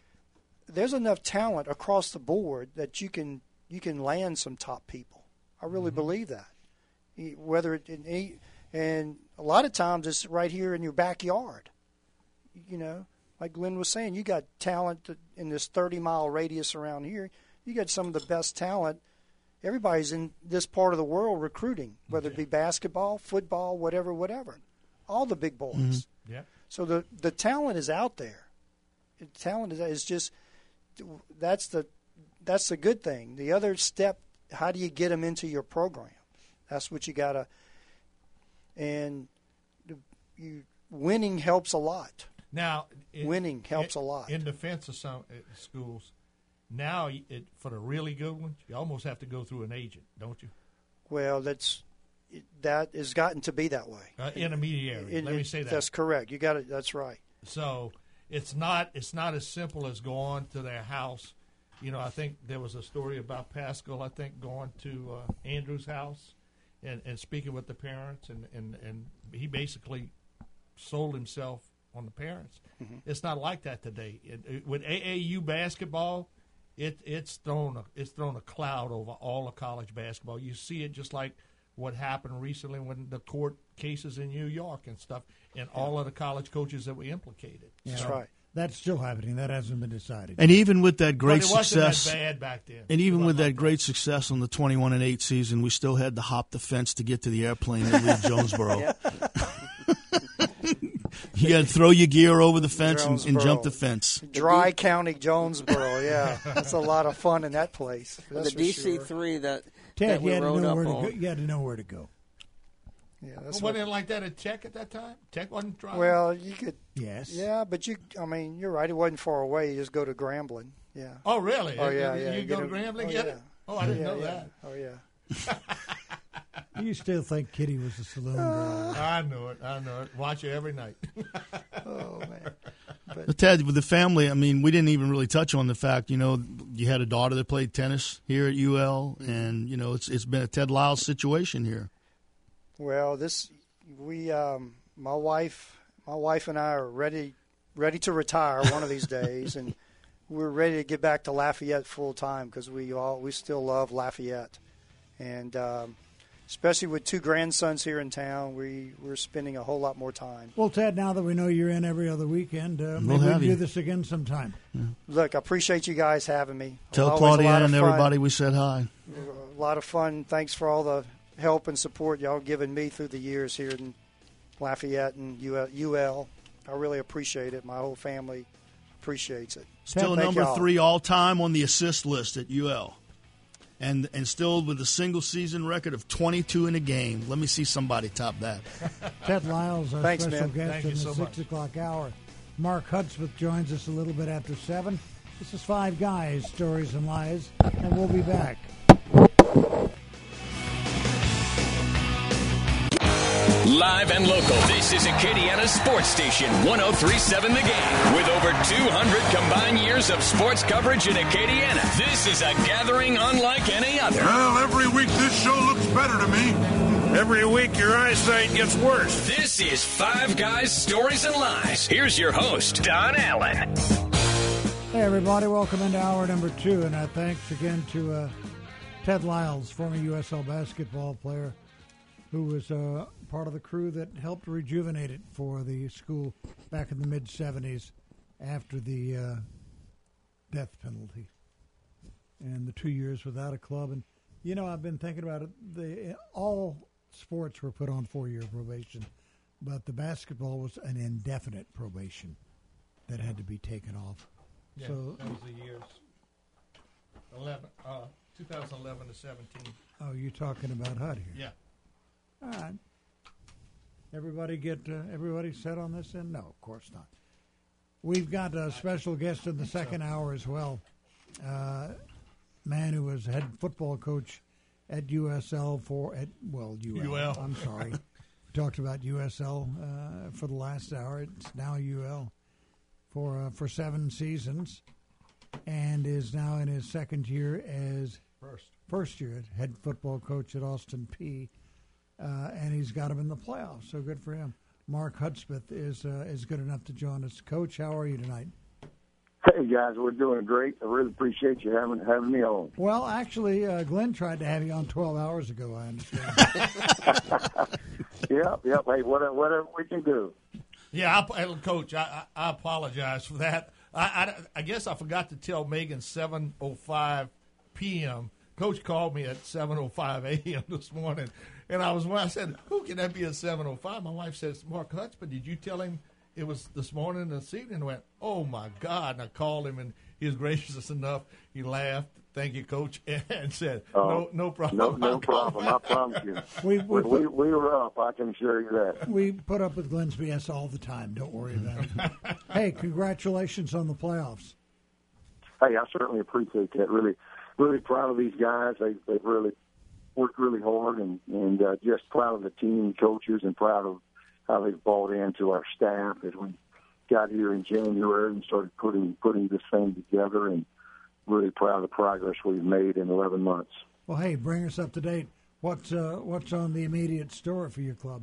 There's enough talent across the board that you can you can land some top people. I really believe that. E- Whether it in any, and a lot of times it's right here in your backyard. You know, like Glenn was saying, you got talent that- in this thirty mile radius around here. You got some of the best talent. Everybody's in this part of the world recruiting, whether it be basketball, football, whatever, whatever. All the big boys. Yeah. So the the talent is out there. The talent is, is just that's the that's the good thing. The other step, how do you get them into your program? That's what you gotta. And the- you winning helps a lot. Now, in, Winning helps in, a lot. In defense of some uh, schools, now it, for the really good ones, you almost have to go through an agent, don't you? Well, that's that has gotten to be that way. Uh, intermediary. It- Let me it- say that. That's correct. You got it. That's right. So it's not it's not as simple as going to their house. You know, I think there was a story about Pascal, I think, going to uh, Andrew's house and, and speaking with the parents, and, and, and he basically sold himself on the parents. Mm-hmm. It's not like that today. It, it, with A A U basketball, it it's thrown a, it's thrown a cloud over all of college basketball. You see it just like what happened recently when the court cases in New York and stuff, and all of the college coaches that were implicated. That's So- right. That's still happening. That hasn't been decided. And even with that great but it wasn't success, that bad back then. and even It with wasn't that like great success on the twenty-one and eight season, we still had to hop the fence to get to the airplane and leave Jonesboro. You got to throw your gear over the fence and, and Jonesboro. jump the fence. Dry County, Jonesboro. Yeah, that's a lot of fun in that place. That's the for D C sure. three that, Ted, that you we had to rode know up where to on. go. You had to know where to go. Yeah, Well, that's wasn't what, it like that at Tech at that time? Tech wasn't trying. well, you could. Yes. Yeah, but you. I mean, you're right. It wasn't far away. You just go to Grambling. Yeah. oh really? Oh yeah, You, yeah. you go to Get 'em- Grambling, oh, get yeah. it? Oh, I didn't yeah, know yeah. that. Oh yeah. You still think Kitty was a saloon girl? I know it. I know it. Watch it every night. Oh man. But Ted, with the family, I mean, we didn't even really touch on the fact, you know, you had a daughter that played tennis here at U L, and, you know, it's it's been a Ted Lyles situation here. Well, this we um, my wife, my wife and I are ready ready to retire one of these days, and we're ready to get back to Lafayette full time because we all we still love Lafayette, and um, especially with two grandsons here in town, we we're spending a whole lot more time. Well, Ted, now that we know you're in every other weekend, uh, We'll maybe we have can do you. this again sometime. Look, I appreciate you guys having me. Tell Always a lot Claudia of and fun. everybody we said hi. A lot of fun. Thanks for all the help and support y'all given me through the years here in Lafayette and U L. I really appreciate it. My whole family appreciates it. Still Thank number y'all. three all time on the assist list at U L. And and still with a single season record of twenty-two in a game. Let me see somebody top that. Ted Lyles, our Thanks, special man. guest Thank in you the so six much. o'clock hour. Mark Hudspeth joins us a little bit after seven. This is Five Guys, Stories and Lies, and we'll be back. Live and local, this is Acadiana Sports Station one oh three point seven The Game. With over two hundred combined years of sports coverage in Acadiana, this is a gathering unlike any other. Well, every week this show looks better to me. Every week your eyesight gets worse. This is Five Guys, Stories, and Lies. Here's your host, Don Allen. Hey, everybody. Welcome into hour number two. And uh, thanks again to uh, Ted Lyles, former U S L basketball player, who was uh, part of the crew that helped rejuvenate it for the school back in the mid-seventies after the uh, death penalty and the two years without a club. And, you know, I've been thinking about it. The, all sports were put on four-year probation, but the basketball was an indefinite probation that had to be taken off. Yeah, so that was the years. Eleven, uh, twenty eleven to seventeen. Oh, you're talking about H U D here. Yeah. All right. Everybody get uh, everybody set on this end? No, of course not. We've got a special guest in the second hour as well. Uh, man who was head football coach at U S L for at well U L. U L. I'm sorry. We talked about U S L uh, for the last hour. It's now U L for uh, for seven seasons, and is now in his second year as First. first year head football coach at Austin Peay. Uh, and he's got him in the playoffs, so good for him. Mark Hudspeth is uh, is good enough to join us. Coach, how are you tonight? Hey, guys, we're doing great. I really appreciate you having having me on. Well, actually, uh, Glenn tried to have you on twelve hours ago, I understand. Yep, yep. Hey, whatever, whatever we can do. Yeah, I, Coach, I, I, I apologize for that. I, I, I guess I forgot to tell Megan seven oh five p.m. Coach called me at seven oh five a.m. this morning. And I was when I said, who can that be at seven oh five? My wife says, Mark Hudspeth, did you tell him it was this morning and this evening? And I went, oh, my God. And I called him, and he was gracious enough. He laughed, thank you, Coach, and said, no Uh, no problem. No, no problem. I promise you. We, we, We, we, we were up, I can assure you that. we put up with Glenn's B S all the time. Don't worry about it. Hey, congratulations on the playoffs. Hey, I certainly appreciate that. Really, really proud of these guys. They, they've really worked really hard, and, and uh, just proud of the team, coaches, and proud of how they've bought into our staff as we got here in January and started putting putting this thing together, and really proud of the progress we've made in eleven months. Well, hey, bring us up to date. What's uh, what's on the immediate store for your club?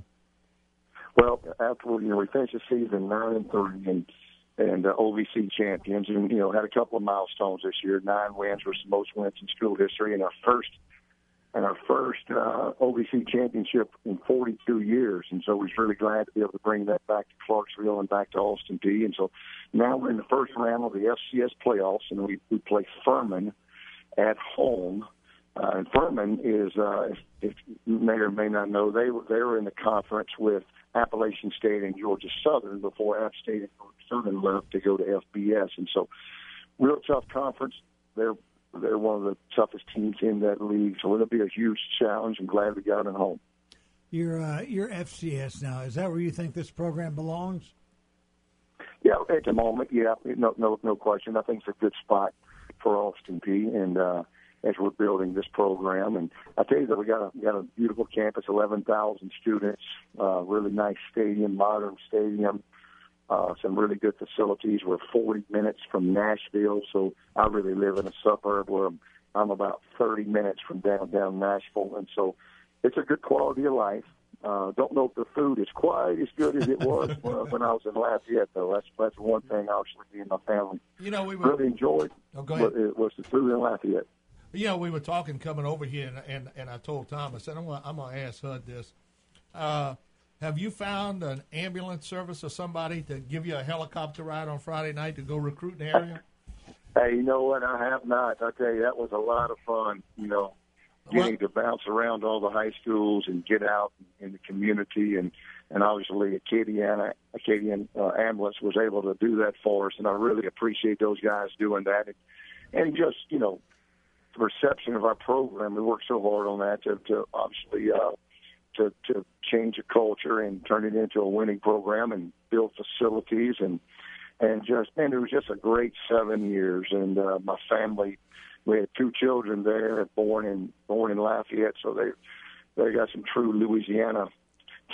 Well, after you know we finished the season nine and three and and uh, O V C champions, and you know had a couple of milestones this year. Nine wins was the most wins in school history, and our first and our first uh, O V C championship in forty-two years. And so we're really glad to be able to bring that back to Clarksville and back to Austin Peay. And so now we're in the first round of the F C S playoffs, and we, we play Furman at home. Uh, and Furman is, uh, if, if you may or may not know, they were, they were in the conference with Appalachian State and Georgia Southern before App State and Georgia Southern left to go to F B S. And so real tough conference. They're They're one of the toughest teams in that league, so it'll be a huge challenge. I'm glad we got it home. You're, uh, you're F C S now. Is that where you think this program belongs? Yeah, at the moment, yeah, no, no, no question. I think it's a good spot for Austin Peay, and uh, as we're building this program, and I tell you that we got a we got a beautiful campus, eleven thousand students, uh, really nice stadium, modern stadium. Uh, some really good facilities. We're forty minutes from Nashville, so I really live in a suburb where I'm, I'm about thirty minutes from downtown Nashville, and so it's a good quality of life. Uh, don't know if the food is quite as good as it was when I was in Lafayette, though. That's that's one thing obviously me and my family You know, we were really enjoyed. Oh, go ahead. It was the food in Lafayette. You know, we were talking coming over here, and and, and I told Tom, I said, I'm going I'm to ask H U D this. Uh, have you found an ambulance service or somebody to give you a helicopter ride on Friday night to go recruit in the area? Hey, you know what? I have not. I tell you, that was a lot of fun, you know, getting to bounce around all the high schools and get out in the community. And, and obviously, Acadiana, Acadian uh, Ambulance was able to do that for us, and I really appreciate those guys doing that. And, and just, you know, the reception of our program, we worked so hard on that to, to obviously uh, to, to change the culture and turn it into a winning program and build facilities. And, and just, man, it was just a great seven years. And uh, my family, we had two children there, born in born in Lafayette, so they they got some true Louisiana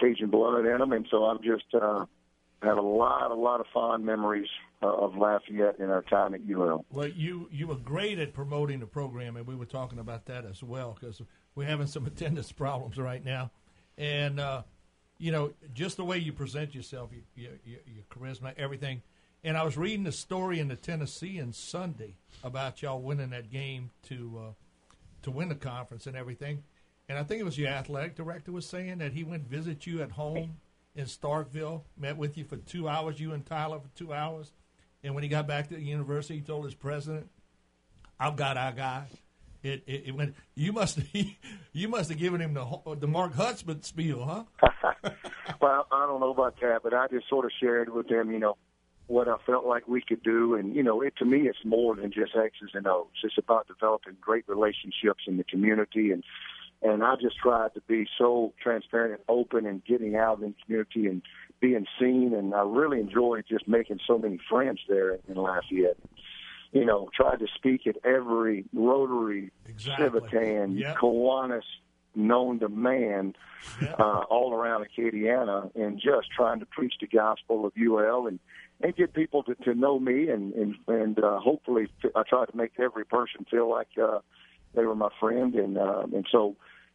Cajun blood in them, and so I'm just uh, have a lot, a lot of fond memories uh, of Lafayette in our time at U L. Well, you you were great at promoting the program, and we were talking about that as well because we're having some attendance problems right now, and uh, you know, just the way you present yourself, your, your, your charisma, everything. And I was reading the story in the Tennessean Sunday about y'all winning that game to uh, to win the conference and everything. And I think it was your athletic director was saying that he went visit you at home in Starkville, met with you for two hours, you and Tyler for two hours. And when he got back to the university, he told his president, "I've got our guy." It, it, it went. You must you must have given him the the Mark Hudspeth spiel, huh? Well, I don't know about that, but I just sort of shared with him, you know, what I felt like we could do. And, you know, it to me, it's more than just X's and O's. It's about developing great relationships in the community. And, and I just tried to be so transparent and open and getting out in the community and being seen. And I really enjoyed just making so many friends there in Lafayette. You know, tried to speak at every Rotary, exactly. Civitan, Yep. Kiwanis known to man Yep. uh, all around Acadiana, and just trying to preach the gospel of U L and, and get people to, to know me, and, and, and uh, hopefully f- I try to make every person feel like uh, they were my friend, and uh, and so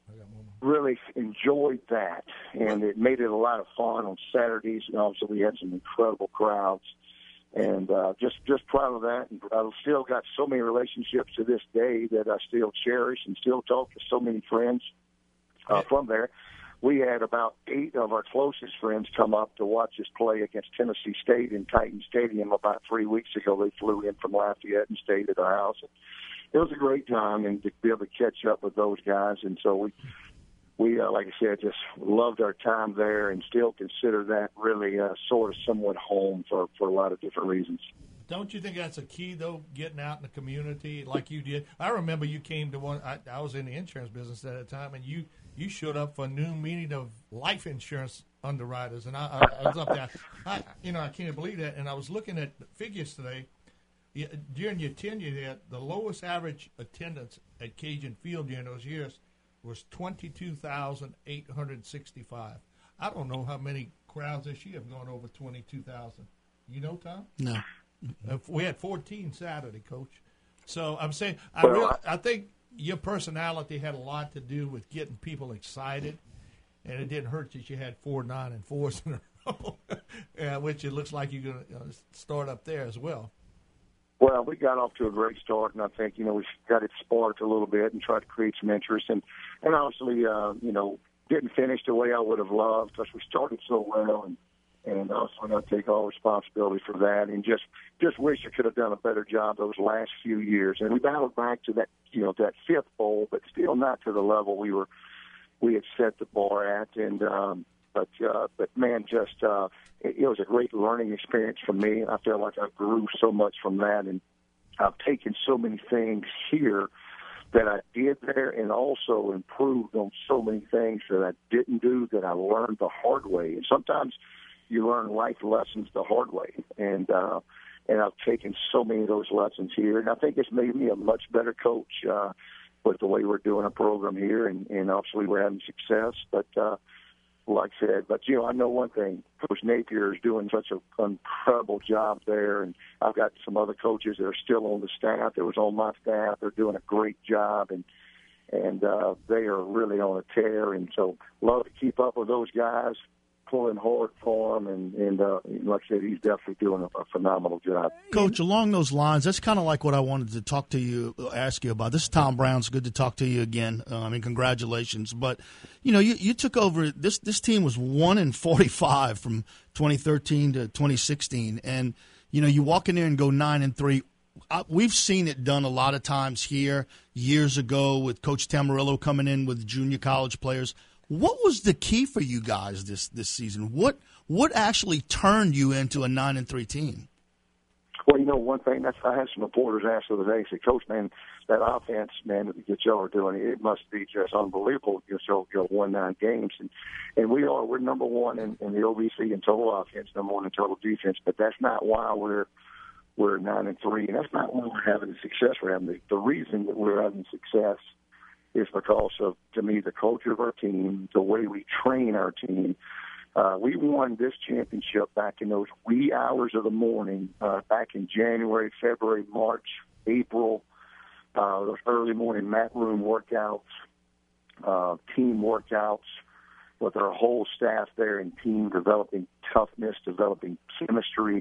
really enjoyed that, and it made it a lot of fun on Saturdays, and also we had some incredible crowds. And uh, just just proud of that. And I've still got so many relationships to this day that I still cherish and still talk to so many friends uh, from there. We had about eight of our closest friends come up to watch us play against Tennessee State in Titan Stadium about three weeks ago. They flew in from Lafayette and stayed at our house. It was a great time, and to be able to catch up with those guys. And so we, we uh, like I said, just loved our time there and still consider that really uh, sort of somewhat home for, for a lot of different reasons. Don't you think that's a key, though, getting out in the community like you did? I remember you came to one, I, I was in the insurance business at the time, and you, you showed up for a noon meeting of life insurance underwriters, and I, I, I was up there. I, you know, I can't believe that, and I was looking at figures today. Yeah, during your tenure there, the lowest average attendance at Cajun Field during those years was twenty-two thousand eight hundred sixty-five. I don't know how many crowds this year have gone over twenty-two thousand. You know, Tom? No. Uh, we had fourteen Saturday, Coach. So I'm saying, I, Well, really, I think your personality had a lot to do with getting people excited, and it didn't hurt that you had four nine and fours in a row, uh, which it looks like you're going to uh, start up there as well. Well, we got off to a great start, and I think, you know, we got it sparked a little bit and tried to create some interest. And, and obviously, uh, you know, didn't finish the way I would have loved because we started so well. And, and also I got to take all responsibility for that, and just, just wish I could have done a better job those last few years. And we battled back to that, you know, that fifth bowl, but still not to the level we were, we had set the bar at. And, um, But, uh, but man, just uh, it, it was a great learning experience for me. I feel like I grew so much from that, and I've taken so many things here that I did there and also improved on so many things that I didn't do that I learned the hard way. And sometimes you learn life lessons the hard way, and uh, and I've taken so many of those lessons here, and I think it's made me a much better coach uh, with the way we're doing our program here, and, and obviously we're having success, but uh, like I said, but, you know, I know one thing. Coach Napier is doing such an incredible job there, and I've got some other coaches that are still on the staff that was on my staff. They're doing a great job, and and uh, they are really on a tear, and so love to keep up with those guys, pulling hard for them, and, and uh, like I said, he's definitely doing a, a phenomenal job. Coach, along those lines, that's kind of like what I wanted to talk to you, ask you about. This is Tom Brown. It's good to talk to you again. Uh, I mean, congratulations. But, you know, you, you took over. This this team was one and forty-five from twenty thirteen to twenty sixteen. And, you know, you walk in there and go nine and three. Uh, we've seen it done a lot of times here years ago with Coach Tamarillo coming in with junior college players. What was the key for you guys this, this season? What what actually turned you into a nine and three team? Well, you know, one thing that's I had some reporters ask the other day. Said, "Coach, man, that offense, man, that y'all are doing, it must be just unbelievable. You know, y'all won nine games, and and we are. We're number one in, in the O V C in total offense, number one in total defense. But that's not why we're we're nine and three, and that's not why we're having the success we're having. The, the reason that we're having success is because of, to me, the culture of our team, the way we train our team. Uh, we won this championship back in those wee hours of the morning, uh, back in January, February, March, April, uh, those early morning mat room workouts, uh, team workouts with our whole staff there and team developing toughness, developing chemistry,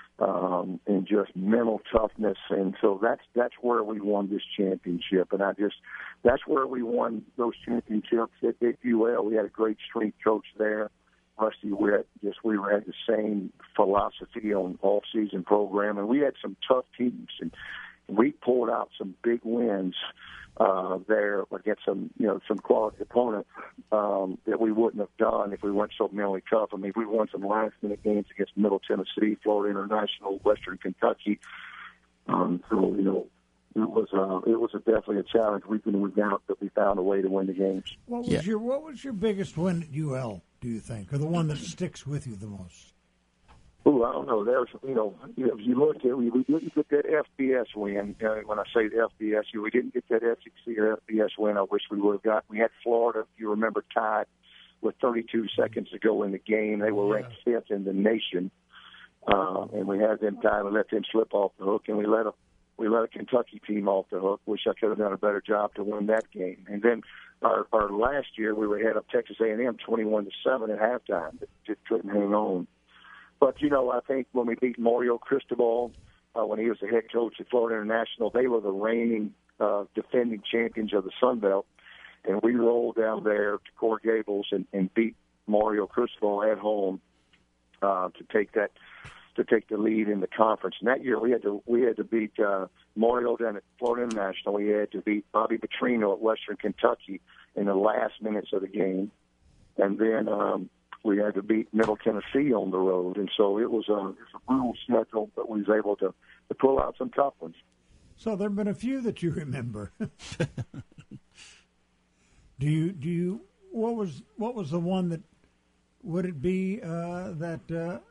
um, and just mental toughness. And so that's that's where we won this championship. And I just that's where we won those championships at, at U L. We had a great strength coach there, Rusty Witt. Just we had the same philosophy on off-season program, and we had some tough teams, and we pulled out some big wins uh, there against some, you know, some quality opponents um, that we wouldn't have done if we weren't so mentally tough. I mean, we won some last-minute games against Middle Tennessee, Florida International, Western Kentucky. Um, so, you know, it was uh, it was a, definitely a challenge week in and week out, but we found a way to win the games. What was yeah. your What was your biggest win at U L? Do you think, or the one that sticks with you the most? Oh, I don't know. There's, you know, if you look at, we, we didn't get that F B S win. Uh, when I say the F B S, we didn't get that S E C or F B S win. I wish we would have got. We had Florida, if you remember, tied with thirty-two seconds to go in the game. They were ranked fifth in the nation, uh, and we had them tied and let them slip off the hook, and we let a we let a Kentucky team off the hook. Wish I could have done a better job to win that game. And then our, our last year, we were ahead of Texas A and M twenty-one to seven at halftime, but just couldn't hang on. But, you know, I think when we beat Mario Cristobal, uh, when he was the head coach at Florida International, they were the reigning uh, defending champions of the Sun Belt. And we rolled down there to Coral Gables and, and beat Mario Cristobal at home uh, to take that to take the lead in the conference. And that year we had to we had to beat uh, Mario down at Florida International. We had to beat Bobby Petrino at Western Kentucky in the last minutes of the game. And then um, we had to beat Middle Tennessee on the road, and so it was a, it was a brutal schedule, but we was able to, to pull out some tough ones. So there have been a few that you remember. do you do you what was what was the one that would it be uh, that uh,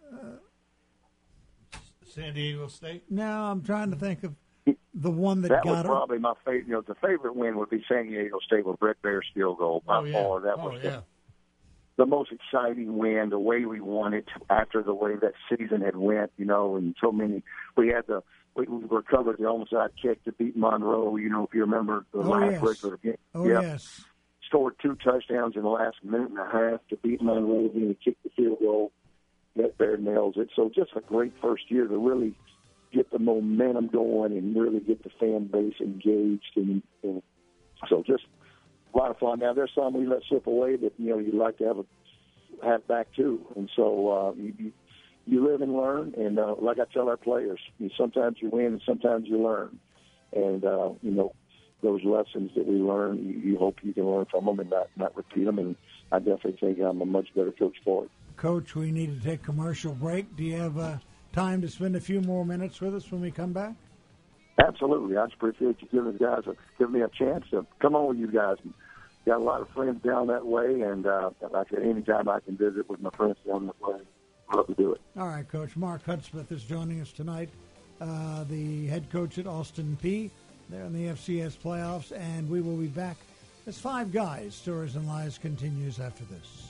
uh, San Diego State? No, I'm trying to think of the one that, that got was probably my favorite. You know, the favorite win would be San Diego State with Brett Baer's field goal by oh, yeah. far. That oh, was yeah. the, the most exciting win, the way we won it after the way that season had went, you know, and so many. We had the we, we recovered the onside kick to beat Monroe. You know, if you remember the oh, last yes. regular game. Oh yep. yes. Scored two touchdowns in the last minute and a half to beat Monroe, and he kicked the field goal. That Bear nails it. So just a great first year to really get the momentum going and really get the fan base engaged, and, and so just a lot of fun. Now there's some we let slip away that you know you'd like to have a have back too, and so uh, you, you you live and learn. And uh, like I tell our players, you, sometimes you win and sometimes you learn, and uh, you know those lessons that we learn, you, you hope you can learn from them and not not repeat them. And I definitely think I'm a much better coach for it. Coach, we need to take a commercial break. Do you have uh, time to spend a few more minutes with us when we come back? Absolutely. I just appreciate you giving guys a, giving me a chance to come on with you guys. Got a lot of friends down that way, and uh, like I said, anytime I can visit with my friends down that way, I'd love to do it. All right, Coach. Mark Hudspeth is joining us tonight, uh, the head coach at Austin Peay. They're in the F C S playoffs, and we will be back as Five Guys. Stories and Lies continues after this.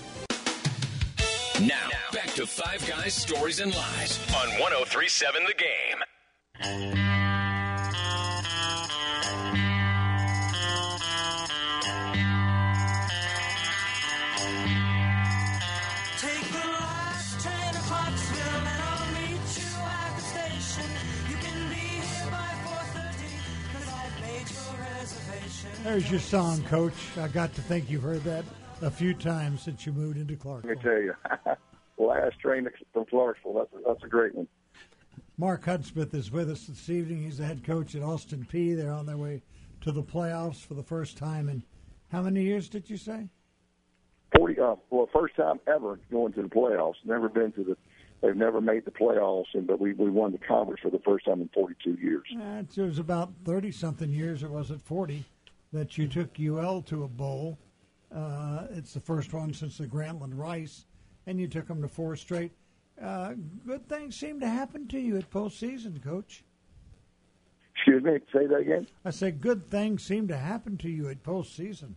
Now, back to Five Guys, Stories and Lies on one oh three point seven The Game. Take the last train to Clarksville and I'll meet you at the station. You can be here by four thirty because I've made your reservation. There's your song, Coach. I got to think you've heard that a few times since you moved into Clarksville. Let me tell you, last train from Clarksville, that's a, that's a great one. Mark Hudspeth is with us this evening. He's the head coach at Austin Peay. They're on their way to the playoffs for the first time in how many years did you say? Forty. Uh, well, first time ever going to the playoffs. Never been to the. They've never made the playoffs, and but we we won the conference for the first time in forty-two years. Uh, it was about thirty something years. It wasn't forty that you took U L to a bowl. Uh, it's the first one since the Grantland Rice, and you took them to four straight. Uh, good things seem to happen to you at postseason, Coach. Excuse me, say that again? I said good things seem to happen to you at postseason.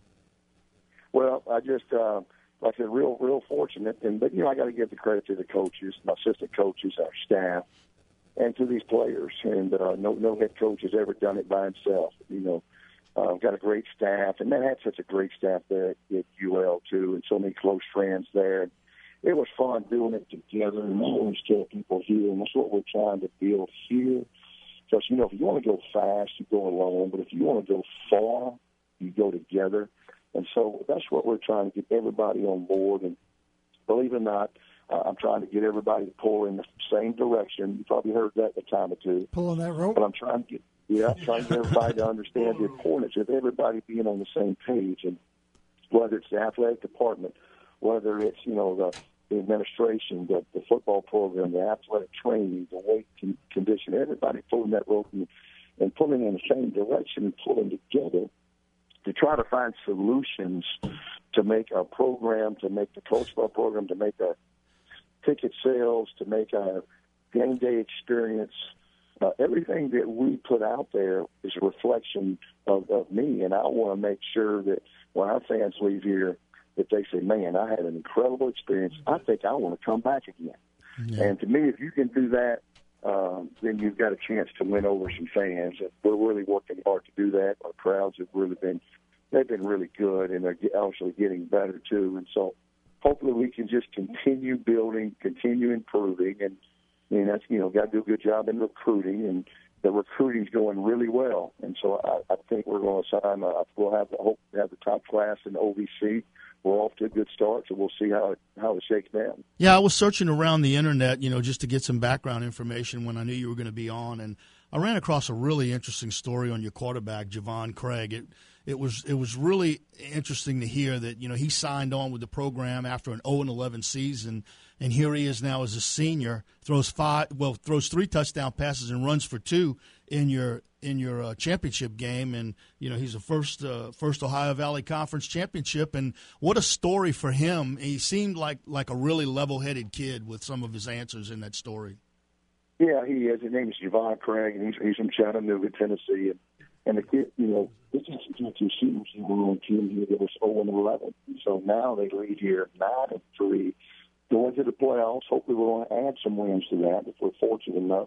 Well, I just, uh, like I said, real, real fortunate. And but you know, I got to give the credit to the coaches, my assistant coaches, our staff, and to these players. And uh, no, no head coach has ever done it by himself. You know, uh, got a great staff, and they had such a great staff there at, at U L too, and so many close friends there. It was fun doing it together, and I always tell people here, and that's what we're trying to build here. Because, you know, if you want to go fast, you go alone. But if you want to go far, you go together. And so that's what we're trying to get everybody on board. And believe it or not, uh, I'm trying to get everybody to pull in the same direction. You probably heard that a time or two. Pulling that rope? But I'm trying to get, yeah, I'm trying to get everybody to understand the importance of everybody being on the same page. And whether it's the athletic department, whether it's, you know, the the administration, the, the football program, the athletic training, the weight con- condition, everybody pulling that rope and, and pulling in the same direction and pulling together to try to find solutions to make our program, to make the coach of our program, to make our ticket sales, to make our game day experience. Uh, everything that we put out there is a reflection of, of me, and I want to make sure that when our fans leave here, that they say, man, I had an incredible experience. I think I want to come back again. Yeah. And to me, if you can do that, um, then you've got a chance to win over some fans. And we're really working hard to do that. Our crowds have really been, they've been really good, and they're actually getting better too. And so hopefully we can just continue building, continue improving, and, and that's, you know, got to do a good job in recruiting, and the recruiting's going really well. And so I, I think we're going to sign, uh, we'll have, I hope to have the top class in O V C. We're off to a good start, so we'll see how it, how it shakes down. Yeah, I was searching around the internet, you know, just to get some background information when I knew you were going to be on, and I ran across a really interesting story on your quarterback, Javon Craig. It it was it was really interesting to hear that, you know, he signed on with the program after an oh and eleven season, and here he is now as a senior, throws five well throws three touchdown passes and runs for two in your in your uh, championship game, and you know he's a first uh, first Ohio Valley Conference championship, and what a story for him. He seemed like like a really level-headed kid with some of his answers in that story. Yeah, he is. His name is Javon Craig, and he's, he's from Chattanooga, Tennessee, and and the kid, you know, this is two seniors who were on team here that was oh and eleven, so now they lead here nine and three, going to the playoffs. Hopefully, we're going to add some wins to that if we're fortunate enough.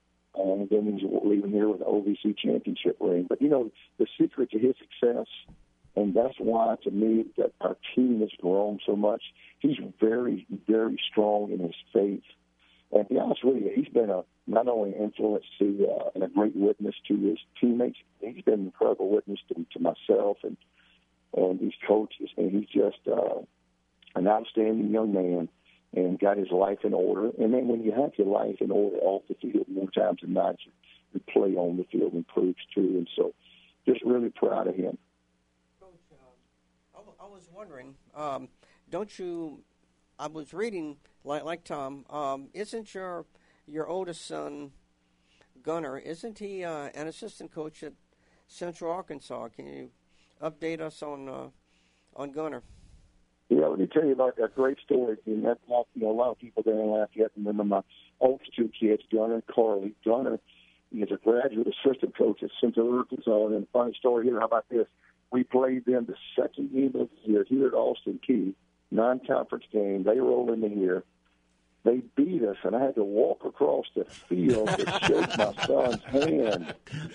And then he's leaving here with an O V C championship ring. But, you know, the secret to his success, and that's why, to me, that our team has grown so much, he's very, very strong in his faith. And to be honest with you, he's been a not only an influence to uh, and a great witness to his teammates, he's been an incredible witness to, to myself and, and these coaches. And he's just uh, an outstanding young man, and got his life in order. And then when you have your life in order off the field, more times than not, your play on the field improves too. And so just really proud of him. Coach, uh, I, w- I was wondering, um, don't you, I was reading, like, like Tom, um, isn't your your oldest son, Gunner, isn't he uh, an assistant coach at Central Arkansas? Can you update us on uh, on Gunner? Yeah, let me tell you about that great story. And that's not, you know, a lot of people there in Lafayette remember my oldest two kids, Gunner and Carly. Gunner is a graduate assistant coach at Central Arkansas. And a funny story here, how about this? We played them the second game of the year here at Austin Key, non-conference game. They rolled into here. They beat us, and I had to walk across the field to shake my son's hand.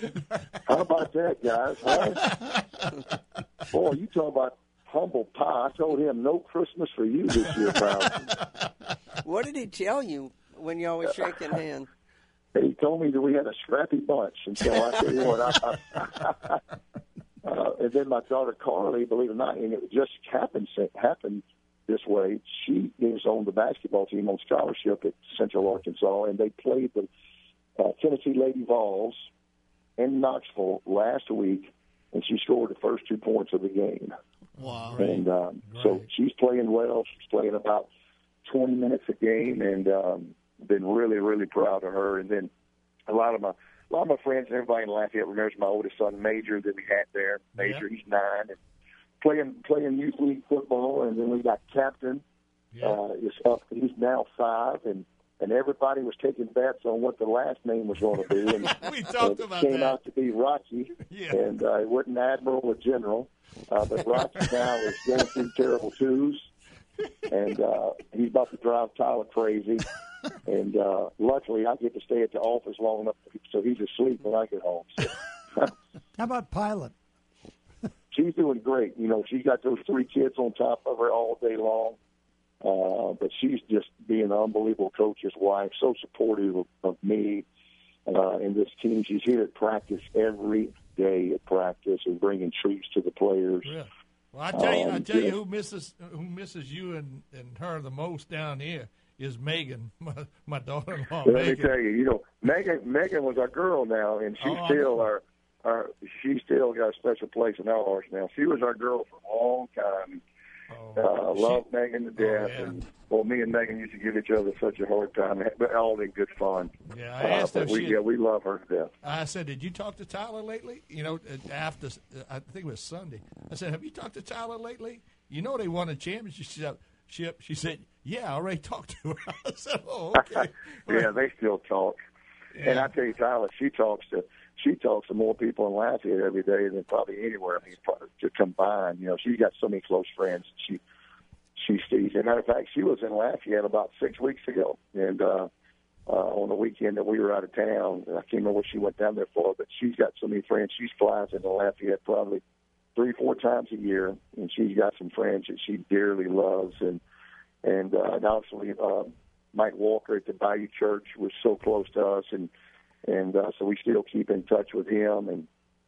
How about that, guys? Huh? Boy, you talk about humble pie. I told him, no Christmas for you this year, pal. What did he tell you when y'all were shaking hands? He told me that we had a scrappy bunch. And so I tell you what, I, I, uh, and then my daughter Carly, believe it or not, and it just happened, happened this way. She is on the basketball team on scholarship at Central Arkansas, and they played the uh, Tennessee Lady Vols in Knoxville last week, and she scored the first two points of the game. Wow. And um, right. So she's playing well. She's playing about twenty minutes a game, and um, been really, really proud of her. And then a lot of my a lot of my friends and everybody in Lafayette remembers my oldest son, Major, that we had there. Major, yeah. He's nine, and playing playing youth league football. And then we got Captain. Yeah. Uh, is up. He's now five, and and everybody was taking bets on what the last name was going to be. And, we talked and about it came that. out to be Rocky, Yeah. and uh, it wasn't Admiral or General. Uh, but Rocky now is going through terrible twos, and uh, he's about to drive Tyler crazy. And uh, luckily, I get to stay at the office long enough so he's asleep when I get home. So. How about Pilot? She's doing great. You know, she's got those three kids on top of her all day long. Uh, but she's just being an unbelievable coach's wife, so supportive of, of me uh, and this team. She's here at practice every day at practice and bringing treats to the players. Yeah. Well, I tell you, Um, I tell yeah. you who misses who misses you and, and her the most down here is Megan, my, my daughter-in-law. Let me Megan. tell you, you know, Megan Megan was our girl now, and she's Oh, I still know. our, our she still got a special place in our hearts now. She was our girl for a long time. Oh, Uh, she- loved Megan to death, yeah. and well, me and Megan used to give each other such a hard time, but all in good fun. Yeah, I Uh, asked her but if we, she- yeah, we love her to death. I said, "Did you talk to Tyler lately?" You know, after I think it was Sunday. I said, "Have you talked to Tyler lately? You know they won a championship." She said, "Yeah, I already talked to her." I said, "Oh, okay." Yeah, they still talk. And I tell you, Tyler, she talks to she talks to more people in Lafayette every day than probably anywhere. I mean, probably to combine, you know, she's got so many close friends. She she sees. As a matter of fact, she was in Lafayette about six weeks ago, and uh, uh, on the weekend that we were out of town. I can't remember what she went down there for, but she's got so many friends. She flies into Lafayette probably three, four times a year, and she's got some friends that she dearly loves. And and, uh, and obviously, uh, Mike Walker at the Bayou Church was so close to us, and and uh, so we still keep in touch with him, and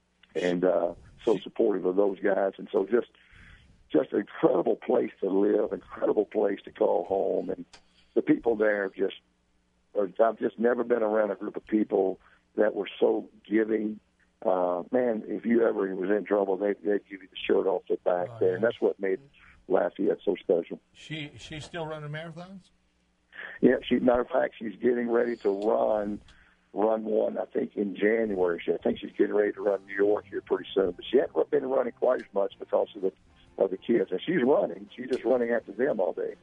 and uh, so supportive of those guys. And so just just an incredible place to live, incredible place to call home, and the people there just are, I've just never been around a group of people that were so giving. Uh, man, if you ever was in trouble, they they'd give you the shirt off their back Oh, there, yeah. and that's what made Lafayette so special. She she's still running marathons. Yeah, she. Matter of fact, she's getting ready to run, run one. I think in January. She, I think she's getting ready to run New York here pretty soon. But she hasn't been running quite as much because of the of the kids. And she's running. She's just running after them all day.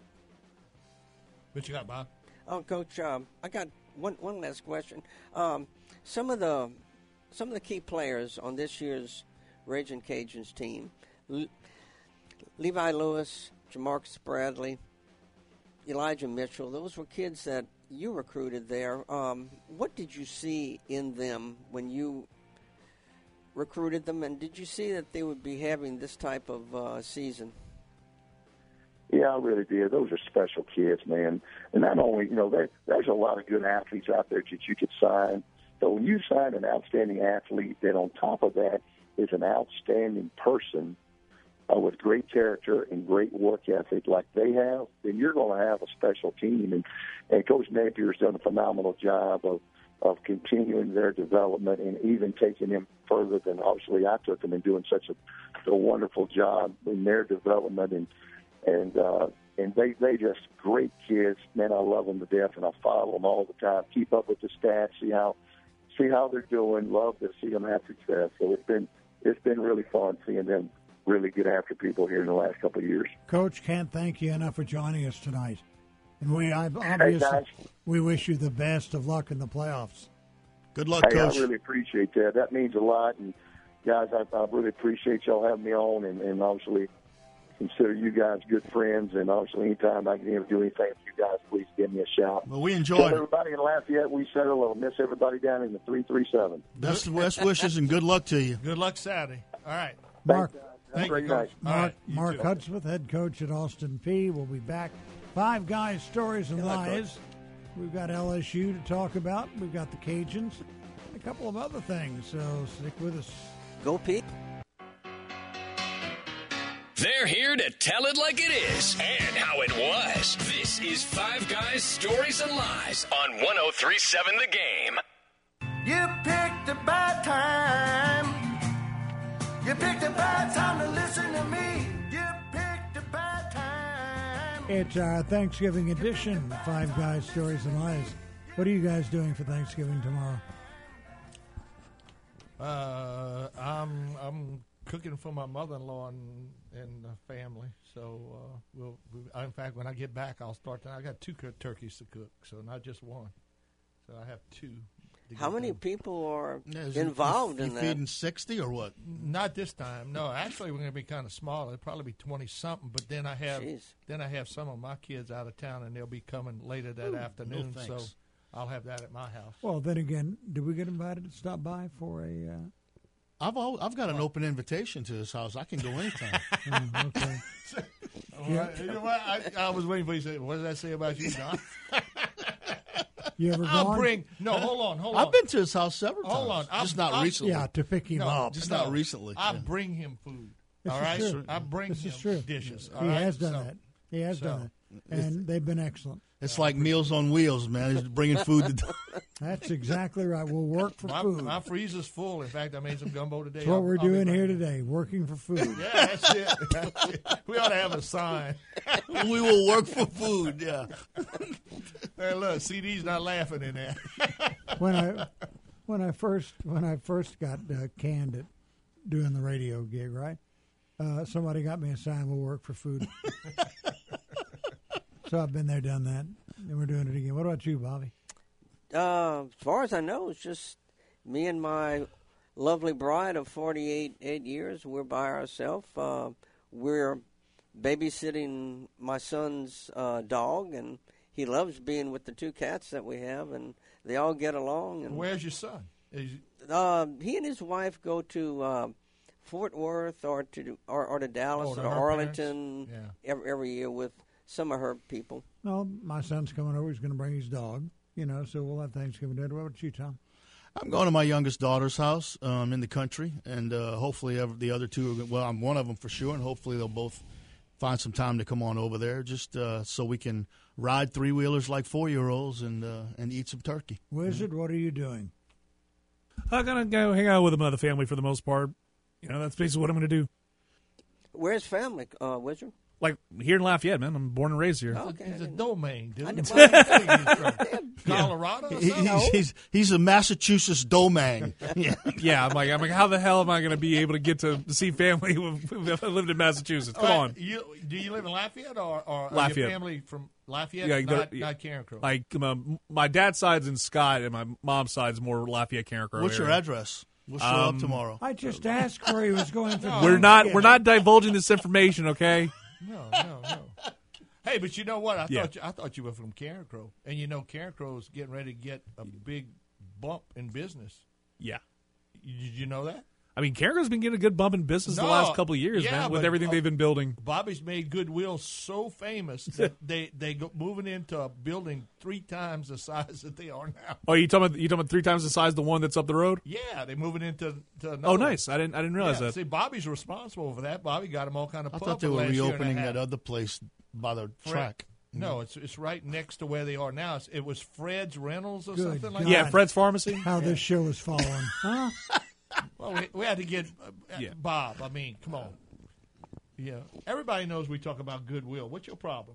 What you got, Bob? Oh, Coach, um, I got one one last question. Um, some of the some of the key players on this year's Raging Cajuns team, Le- Levi Lewis, Jamarcus Bradley, Elijah Mitchell, those were kids that you recruited there. Um, what did you see in them when you recruited them, and did you see that they would be having this type of uh, season? Yeah, I really did. Those are special kids, man. And not only, you know, there, there's a lot of good athletes out there that you could sign. But when you sign an outstanding athlete, then on top of that is an outstanding person uh, with great character and great work ethic like they have, then you're going to have a special team. And, and Coach Napier's done a phenomenal job of, of continuing their development and even taking them further than obviously I took them and doing such a, a wonderful job in their development. And And uh, and they they just great kids, man. I love them to death, and I follow them all the time. Keep up with the stats, see how see how they're doing. Love to see them have success. So it's been it's been really fun seeing them really get after people here in the last couple of years. Coach, can't thank you enough for joining us tonight. And we I, obviously guys. we wish you the best of luck in the playoffs. Good luck, Hey, Coach. I really appreciate that. That means a lot. And guys, I, I really appreciate y'all having me on, and, and obviously consider you guys good friends. And obviously, anytime I can ever do anything with you guys, please give me a shout. Well, we Tell enjoyed it. everybody in Lafayette we said hello. Miss everybody down in the three three seven. Best, best wishes and good luck to you. Good luck Saturday. All right. Mark Have a Thank great you, night. Coach. All Mark, right, you Mark too. Hudspeth, head coach at Austin P. We'll be back. Five Guys, Stories, and Good luck, Lies. We've got L S U to talk about. We've got the Cajuns. And a couple of other things. So stick with us. Go, Pete. They're here to tell it like it is and how it was. This is Five Guys, Stories, and Lies on one oh three point seven The Game. You picked a bad time. You picked a bad time to listen to me. You picked a bad time. It's our Thanksgiving edition, Five Guys, Stories, and Lies. What are you guys doing for Thanksgiving tomorrow? Uh, I'm I'm cooking for my mother-in-law and, and the family. So, uh, we'll, we, in fact, when I get back, I'll start. To, I got two cook, turkeys to cook, so not just one. So I have two. How many them. people are yeah, involved you, in you that? Feeding sixty or what? Not this time. No, actually, we're going to be kind of small. It'll probably be twenty something. But then I have Jeez. then I have some of my kids out of town, and they'll be coming later that Ooh, afternoon. no so thanks. I'll have that at my house. Well, then again, did we get invited to stop by for a? Uh... I've al- I've got an open invitation to his house. I can go anytime. mm, okay. Well, you know what? I, I was waiting for you to say, what did I say about you, Don? You ever I'll gone? bring. No, hold on, hold on. I've been to his house several times. Hold on. I'll, just not I'll, recently. Yeah, to pick him no, up. Just no, not recently. I yeah. bring him food. This all is right, true. I bring This him is true. dishes. All He right? has done So- that. He has so- done it, and they've been excellent. It's like Meals on Wheels, man. He's bringing food to. That's exactly right. We'll work for My, food. my freezer's full. In fact, I made some gumbo today. That's what I'll- we're I'll be doing here bringing it. today, working for food. Yeah, that's it. That's it. We ought to have a sign. We will work for food. Yeah. Hey, look, C D's not laughing in there. when I when I first when I first got uh, canned at doing the radio gig, right? Uh, somebody got me a sign. We'll work for food. So I've been there, done that, and we're doing it again. What about you, Bobby? Uh, as far as I know, it's just me and my lovely bride of forty-eight eight years. We're by ourselves. Uh, we're babysitting my son's uh, dog, and he loves being with the two cats that we have, and they all get along. And Where's your son? Is, uh, he and his wife go to uh, Fort Worth or to or, or to Dallas Oh, to or her Arlington parents? every, every year with some of her people. Well, my son's coming over. He's going to bring his dog. You know, so we'll have Thanksgiving dinner. What about you, Tom? I'm going to my youngest daughter's house um, in the country, and uh, hopefully ever, the other two are go- well, I'm one of them for sure, and hopefully they'll both find some time to come on over there just uh, so we can ride three-wheelers like four-year-olds and uh, and eat some turkey. Wizard, what are you doing? I'm going to go hang out with another family for the most part. You know, that's basically what I'm going to do. Where's family, uh, Wizard? Like, here in Lafayette, man. I'm born and raised here. he's, Okay, a, he's I a didn't- domain, dude. I didn't- Where do you think he's from? Colorado or He- something? he's, he's, he's a Massachusetts domain. Yeah. Yeah, I'm like, I'm like, how the hell am I going to be able to get to see family if I lived in Massachusetts? Come All right, on. You, do you live in Lafayette or, or are Lafayette. your family from Lafayette? Yeah, not, they're- not Carencro. Like, um, my dad's side's in Scott, and my mom's side's more Lafayette, Carencro. What's your area. address? We'll show Um, up tomorrow. I just asked where he was going for. No. We're not, Thanksgiving. we're not divulging this information, okay? No, no, no. Hey, but you know what? I Yeah. thought you, I thought you were from Carencro, and you know Carencro is getting ready to get a big bump in business. Yeah. Did you know that? I mean, Carencro's been getting a good bump in business the No, last couple of years, yeah, man, with but, everything uh, they've been building. Bobby's made Goodwill so famous that they they go moving into a building three times the size that they are now. Oh, you talking about you talking about three times the size of the one that's up the road? Yeah, they're moving into to another Oh, one. nice. I didn't I didn't realize Yeah, that. see, Bobby's responsible for that. Bobby got him all kind of. I pub thought they for were last year and a reopening half. that other place by the Fred- track. No, it's it's right next to where they are now. It's, it was Fred's Rentals or Good something like God. Yeah, that. Fred's Pharmacy. How this show is falling, huh? Well, we, we had to get uh, Yeah. Bob. I mean, come on. Yeah, everybody knows we talk about Goodwill. What's your problem?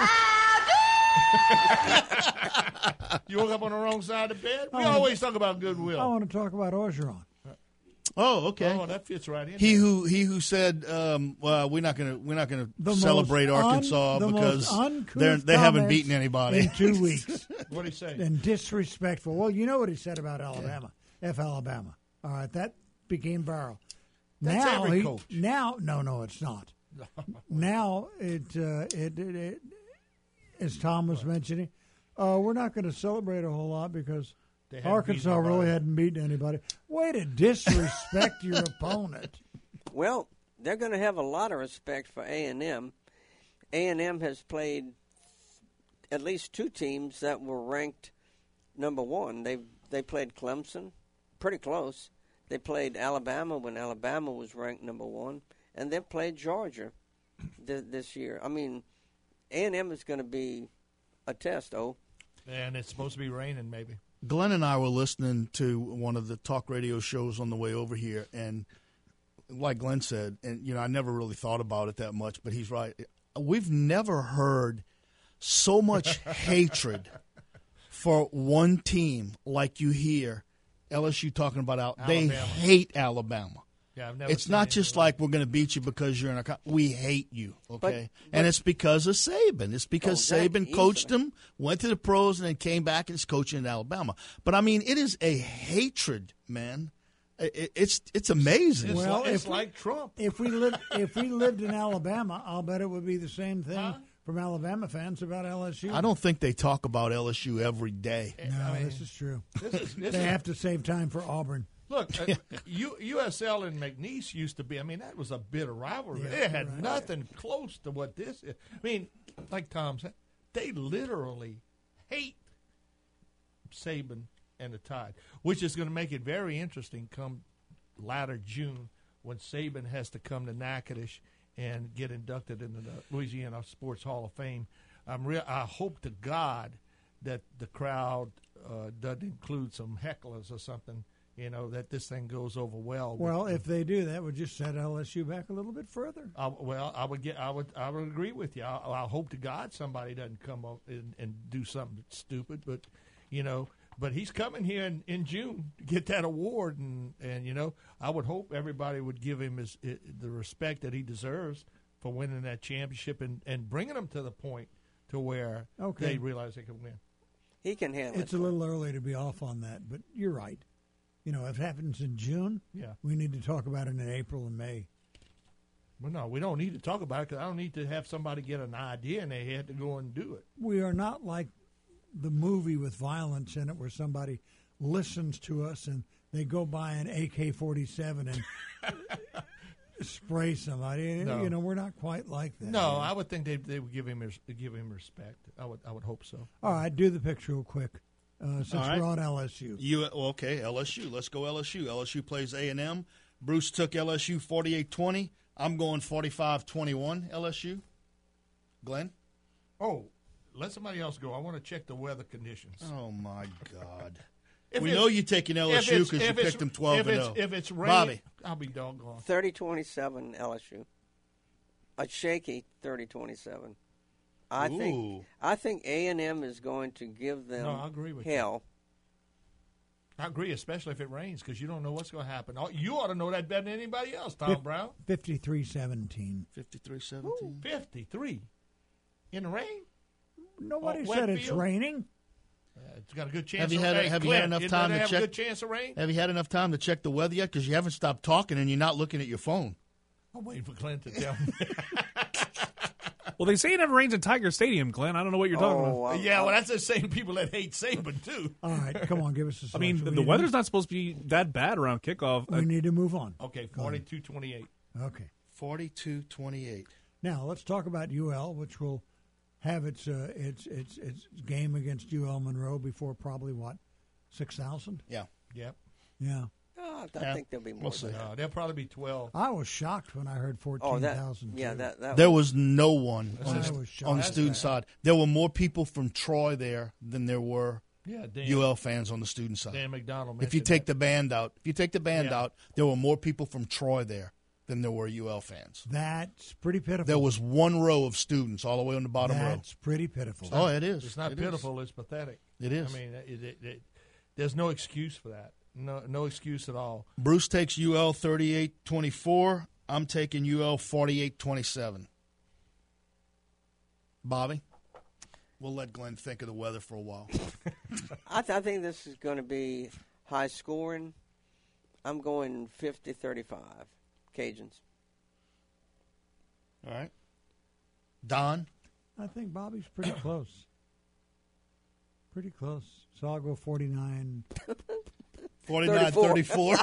You woke up on the wrong side of the bed. We I wanna- always talk about Goodwill. I want to talk about Orgeron. Oh, okay. Oh, that fits right in. He there. who he who said, um, "Well, we're not going to we're not going The to celebrate most un- Arkansas the because most uncouth they're they haven't comments beaten anybody." in two weeks. What did he say? And disrespectful. Well, you know what he said about Alabama, F Alabama. All right, that became viral. That's now every he, coach. now no, no, it's not. Now it, uh, it, it, it, as Tom was mentioning, uh, we're not going to celebrate a whole lot because They haven't Arkansas beaten really nobody. hadn't beaten anybody. Way to disrespect your opponent. Well, they're going to have a lot of respect for A and M. A and M has played at least two teams that were ranked number one. They they played Clemson, pretty close. They played Alabama when Alabama was ranked number one, and they've played Georgia th- this year. I mean, A and M is going to be a test, oh. And it's supposed to be raining, maybe. Glenn and I were listening to one of the talk radio shows on the way over here, and like Glenn said, and you know, I never really thought about it that much, but he's right. We've never heard so much hatred for one team like you hear L S U talking about. Al- they Alabama. hate Alabama. Yeah, I've never It's seen not anything just like we're going to beat you because you're in a. Co- we hate you, okay? But- and but- it's because of Saban. It's because Oh, that Saban coached easily. them, went to the pros, and then came back and is coaching in Alabama. But I mean, it is a hatred, man. It, it's it's amazing. It's, Well, like, it's if- like Trump. If we lived, if we lived in Alabama, I'll bet it would be the same thing Huh? from Alabama fans about L S U. I don't think they talk about L S U every day. No, I mean, this is true. This is, this They is, have to save time for Auburn. Look, uh, U, USL and McNeese used to be. I mean, that was a bitter rivalry. Yeah, it had right. nothing close to what this is. I mean, like Tom said, they literally hate Saban and the Tide, which is going to make it very interesting come latter June when Saban has to come to Natchitoches and get inducted into the Louisiana Sports Hall of Fame. I'm real. I hope to God that the crowd uh, doesn't include some hecklers or something. You know, that this thing goes over well. Well, if they do, that would just set L S U back a little bit further. I, well, I would get, I would, I would agree with you. I, I hope to God somebody doesn't come up and, and do something stupid. But, you know, but he's coming here in, in June to get that award, and, and you know, I would hope everybody would give him his, i the respect that he deserves for winning that championship and, and bringing them to the point to where Okay. they realize they can win. He can handle It's it. a little early to be off on that, but you're right. You know, if it happens in June, Yeah. we need to talk about it in April and May. Well, no, we don't need to talk about it because I don't need to have somebody get an idea in their head to go and do it. We are not like the movie with violence in it where somebody listens to us and they go buy an A K forty-seven and spray somebody. No. You know, we're not quite like that. No, I would think they they would give him res- give him respect. I would I would hope so. All right, do the picture real quick. Uh, since All right. we're on L S U. You well, okay? L S U. Let's go L S U. L S U plays A and M. Bruce took L S U forty-eight twenty. I'm going forty-five twenty-one. L S U. Glenn. Oh, let somebody else go. I want to check the weather conditions. Oh my God. If we it's- know you're taking L S U if it's- because you if it's- picked them twelve if and it's, zero. If it's rain, Bobby. I'll be doggone. thirty twenty-seven L S U. A shaky thirty twenty-seven. I Ooh. think I think A and M is going to give them No, I agree with you. hell. I agree, especially if it rains, because you don't know what's going to happen. Oh, you ought to know that better than anybody else, Tom Fif- Brown. fifty-three seventeen. fifty-three seventeen. fifty-three in the rain. Nobody Oh, wet said it's field? raining. Uh, it's got a good chance. Have you of, had hey, Have you Clint, had enough you time know they to have check? a good chance of rain? Have you had enough time to check the weather yet? Because you haven't stopped talking and you're not looking at your phone. I'm waiting for Clint to tell me. Well, they say it never rains in Tiger Stadium, Glenn. I don't know what you're talking Oh, about. wow. yeah, well, that's the same people that hate Saban too. All right, come on, give us a I mean, selection. the We weather's need- not supposed to be that bad around kickoff. We need to move on. Okay, forty-two twenty-eight. Okay. forty-two twenty-eight. Now let's talk about U L, which will have its uh, its its its game against U L Monroe before probably what six thousand. Yeah. Yep. Yeah, Oh, I Yeah. think there'll be more. We'll than see. that. Uh, there'll probably be twelve. I was shocked when I heard Oh, fourteen that thousand. yeah, that that There was no one That's on, just- the, was shocked. on the That's student bad. side. There were more people from Troy there than there were Yeah, Dan, U L fans on the student side. Dan McDonald. If you mentioned take that. the band out, if you take the band Yeah. out, there were more people from Troy there than there were U L fans. That's pretty pitiful. There was one row of students all the way on the bottom That's pretty pitiful. row. Oh, it is. it's not It is. pitiful; it's pathetic. It is. I mean, it, it, it, there's no excuse for that. No, no excuse at all. Bruce takes U L thirty-eight twenty-four. I'm taking U L forty-eight twenty-seven. Bobby? We'll let Glenn think of the weather for a while. I, th- I think this is going to be high scoring. I'm going fifty thirty-five Cajuns. All right. Don? I think Bobby's pretty close. Pretty close. So I'll go forty-nine. forty-nine thirty-four.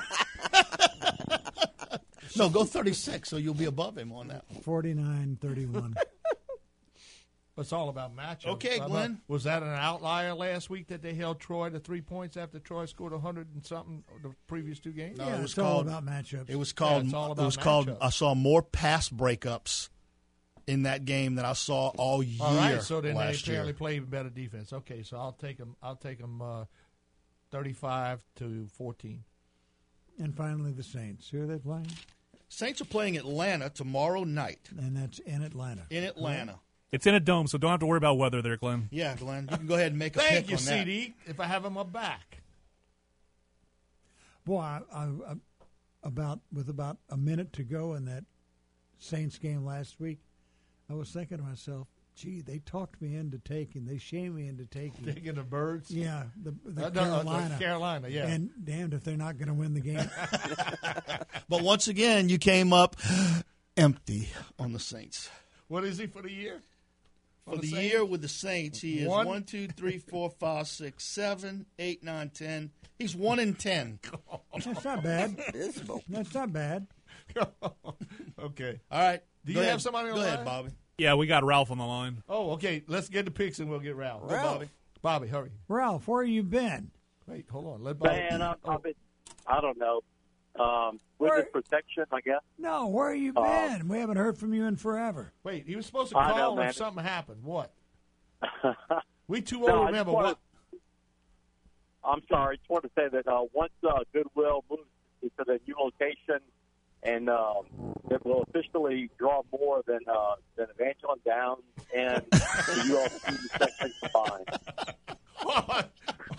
No, go thirty-six, so you'll be above him on that. forty-nine thirty-one. It's all about matchups. Okay, How about- Glenn. Was that an outlier last week that they held Troy to three points after Troy scored a hundred and something the previous two games? No, yeah, it was it's all called- about matchups. It was called. it's all it about was called. matchups. I saw more pass breakups in that game than I saw all year. All right, so then they last apparently year. played better defense. Okay, so I'll take them. I'll take them uh, thirty-five to fourteen. And finally, the Saints. Who are they playing? Saints are playing Atlanta tomorrow night And that's in Atlanta. in Atlanta. It's in a dome, so don't have to worry about weather there, Glenn. Yeah, Glenn, you can go ahead and make a Thank pick you, on that. C D. If I have them, I'm back. Boy, I, I, I, about with about a minute to go in that Saints game last week, I was thinking to myself, gee, they talked me into taking, they shamed me into taking. Taking the Birds? Yeah, the, the Uh, no, uh, Carolina. Carolina, yeah. And damned if they're not going to win the game. But once again, you came up empty on the Saints. What is he for the year? For On the Saints? year with the Saints, he is One- one, two, three, four, five, six, seven, eight, nine, ten. He's one in ten. That's not bad. Visible. That's not bad. Okay. All right. Do Go you ahead. have somebody on Go the ahead, line? Bobby. Yeah, we got Ralph on the line. Oh, okay. Let's get the picks and we'll get Ralph. Go, Ralph. Bobby. Bobby, hurry. Ralph, where you been? Wait, hold on. Let Bobby. Man, I, oh, I've been, I don't know. Um, with Where- his protection, I guess. No, where you Uh, been? we haven't heard from you in forever. wait, he was supposed to I call know, man. if something happened. What? We too No, old I to just remember. wanted- What? I'm sorry. I just wanted to say that uh, once uh, Goodwill moves to the new location, and um, it will officially draw more than uh, than Evangeline Downs and the U L C section combined.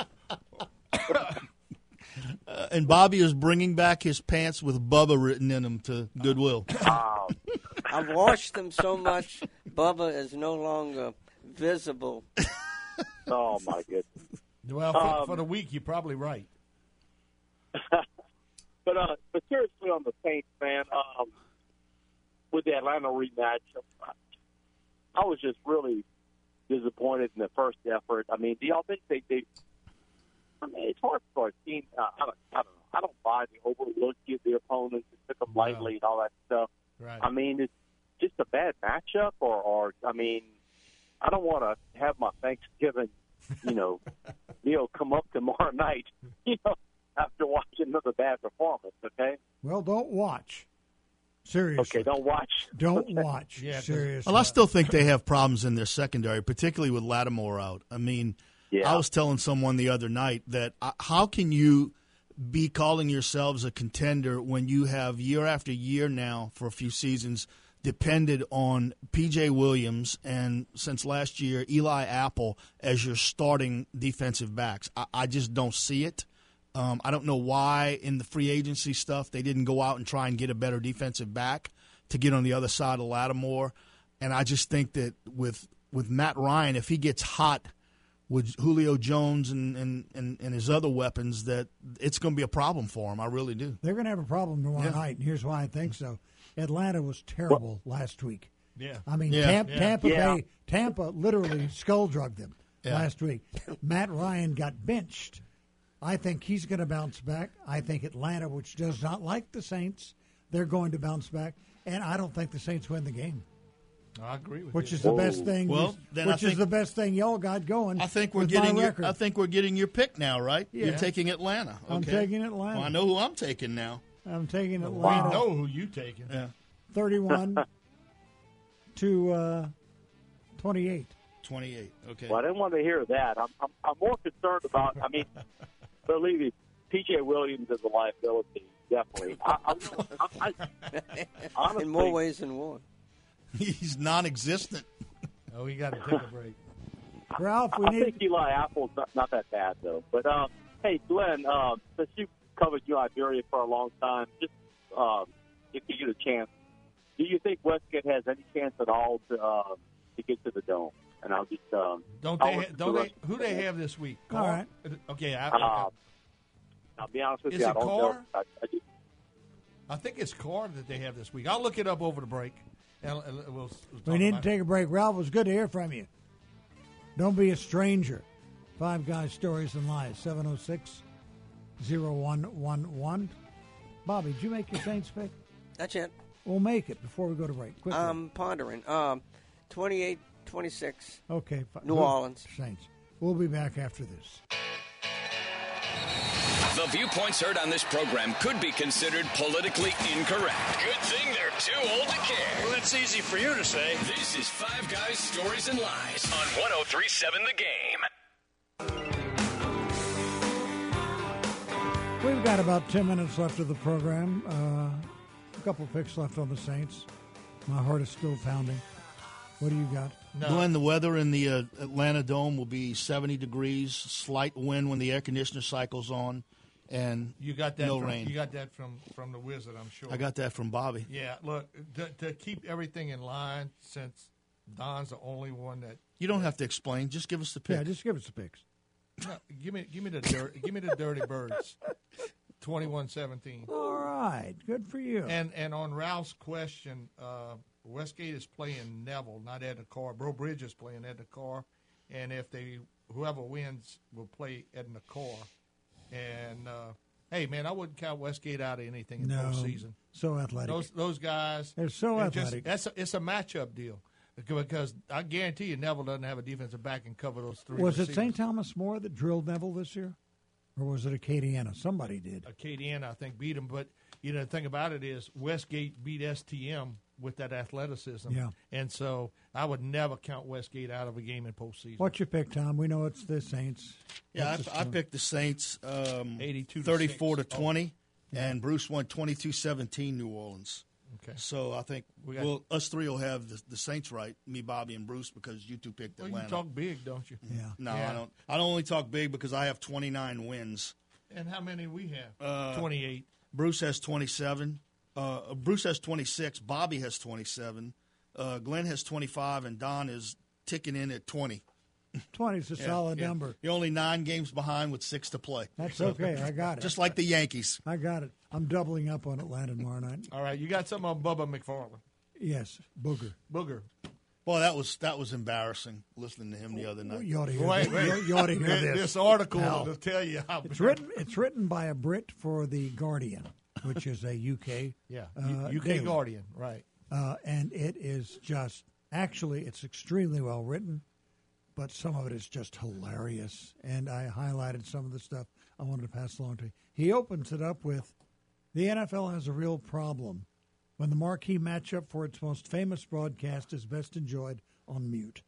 Uh, and Bobby is bringing back his pants with Bubba written in them to Goodwill. Wow. I've washed them so much, Bubba is no longer visible. Oh my goodness. Well, for, Um, for the week, you're probably right. But uh, but seriously, on the Saints, man, um, with the Atlanta rematch, I was just really disappointed in the first effort. I mean, do y'all think they? they I mean, it's hard for a team. Uh, I don't. I don't know. I don't buy the overlook the, the opponents and took them lightly and all that stuff. Right. I mean, it's just a bad matchup, or, or I mean, I don't want to have my Thanksgiving, you know, meal come up tomorrow night, you know, after watching another bad performance. Okay. Well, don't watch. Seriously. Okay, don't watch. Don't watch. Yeah, 'cause- Seriously. Well, I still think they have problems in their secondary, particularly with Lattimore out. I mean, Yeah. I was telling someone the other night that uh, how can you be calling yourselves a contender when you have year after year now for a few seasons depended on P J Williams and since last year Eli Apple as your starting defensive backs? I, I just don't see it. Um, I don't know why in the free agency stuff they didn't go out and try and get a better defensive back to get on the other side of Lattimore. And I just think that with with Matt Ryan, if he gets hot with Julio Jones and, and, and, and his other weapons, that it's going to be a problem for him. I really do. They're going to have a problem tomorrow Yeah. night, and here's why I think so. Atlanta was terrible last week. Yeah. I mean, Yeah. Tampa, Yeah. Tampa Yeah. Bay, Tampa literally skull drugged them Yeah. last week. Matt Ryan got benched. I think he's going to bounce back. I think Atlanta, which does not like the Saints, they're going to bounce back. And I don't think the Saints win the game, I agree with which you. is the best thing. Well, then I which is think- the best thing y'all got going. I think we're with getting my your, record. I think we're getting your pick now, right? Yeah. You're taking Atlanta. I'm Okay. taking Atlanta. Well, I know who I'm taking now. I'm taking We Atlanta. know who you taking. Yeah. thirty-one to uh, twenty-eight. twenty-eight. Okay. Well, I didn't want to hear that. I'm, I'm, I'm more concerned about. I mean, believe me, P J Williams is a liability. Definitely. I, I, I, I, honestly, In more ways than one. He's non-existent. Oh, we got to take a break. Ralph, we I need. think Eli Apple's not, not that bad though. But um, hey, Glenn, uh, since you covered New Iberia for a long time, just um, if you get a chance, do you think Westgate has any chance at all to uh, to get to the Dome? And I'll just um, Don't I'll they? look Ha- at don't the they? rest Who of they the- have this week? All Carr? right. Okay. I, Uh, I'll be honest with Is you, I it don't know. Carr? I, I just, I think it's Carr that they have this week. I'll look it up over the break. And, and we'll, we'll talk We need to about it. take a break. Ralph, it was good to hear from you. Don't be a stranger. Five Guys, Stories, and Lies, seven oh six, oh one one one. Bobby, did you make your Saints pick? That's it. We'll make it before we go to break. Quickly. I'm pondering. Um, twenty-eight twenty-six. okay. fi- New good. Orleans. Saints. We'll be back after this. The viewpoints heard on this program could be considered politically incorrect. Good thing they're too old to care. Well, that's easy for you to say. This is Five Guys, Stories, and Lies on one oh three seven The Game. We've got about ten minutes left of the program. Uh, a couple picks left on the Saints. My heart is still pounding. What do you got? Glenn, the weather in the uh, Atlanta Dome will be seventy degrees, slight wind when the air conditioner cycle's on, and You got that. no from, rain. You got that from, from the Wizard, I'm sure. I got that from Bobby. Yeah, look, to, to keep everything in line, since Don's the only one that. You don't have to explain. Just give us the pick. Yeah, just give us the picks. No, give me, give me the dirt, give me the Dirty Birds, twenty-one seventeen. All right, good for you. And and on Ralph's question, uh, Westgate is playing Neville, not Edna Carr. Bro Bridge is playing Edna Carr, and if they whoever wins will play Edna Carr. And uh, hey, man, I wouldn't count Westgate out of anything in No, postseason. so athletic. Those those guys, They're so it's just- athletic. that's a, it's a matchup deal because I guarantee you Neville doesn't have a defensive back and cover those three. Was it receivers. Saint Thomas More that drilled Neville this year? Or was it Acadiana? Somebody did. Acadiana, I think, beat him. But, you know, the thing about it is Westgate beat S T M with that athleticism. Yeah. And so I would never count Westgate out of a game in postseason. What's your pick, Tom? We know it's the Saints. Yeah, What's the I, I score? picked the Saints um, eighty-two to thirty-four to six. twenty, and Bruce won twenty-two seventeen New Orleans. Okay. So I think We got- well, us three will have the, the Saints right, me, Bobby, and Bruce, because you two picked Well, Atlanta. you talk big, don't you? Yeah. no, Yeah. I don't. I don't only talk big because I have twenty-nine wins. And how many we have? Uh, twenty-eight. Bruce has twenty-seven. Uh, Bruce has twenty-six. Bobby has twenty-seven. Uh, Glenn has twenty-five, and Don is ticking in at twenty. twenty is a Yeah, solid yeah. number. You're only nine games behind with six to play. That's okay. I got it. Just like the Yankees. I got it. I'm doubling up on Atlanta tomorrow night. All right, you got something on Bubba McFarland. Yes, Booger. Booger. Boy, that was that was embarrassing listening to him the other night. You ought to hear, Wait, this. wait. You, you ought to hear This, this. this article Now, will tell you how. It's written. It's written by a Brit for the Guardian, which is a U K. Yeah, uh, U K daily. Guardian, right. Uh, and it is just actually it's extremely well written, but some of it is just hilarious. And I highlighted some of the stuff I wanted to pass along to you. He opens it up with, the N F L has a real problem when the marquee matchup for its most famous broadcast is best enjoyed on mute.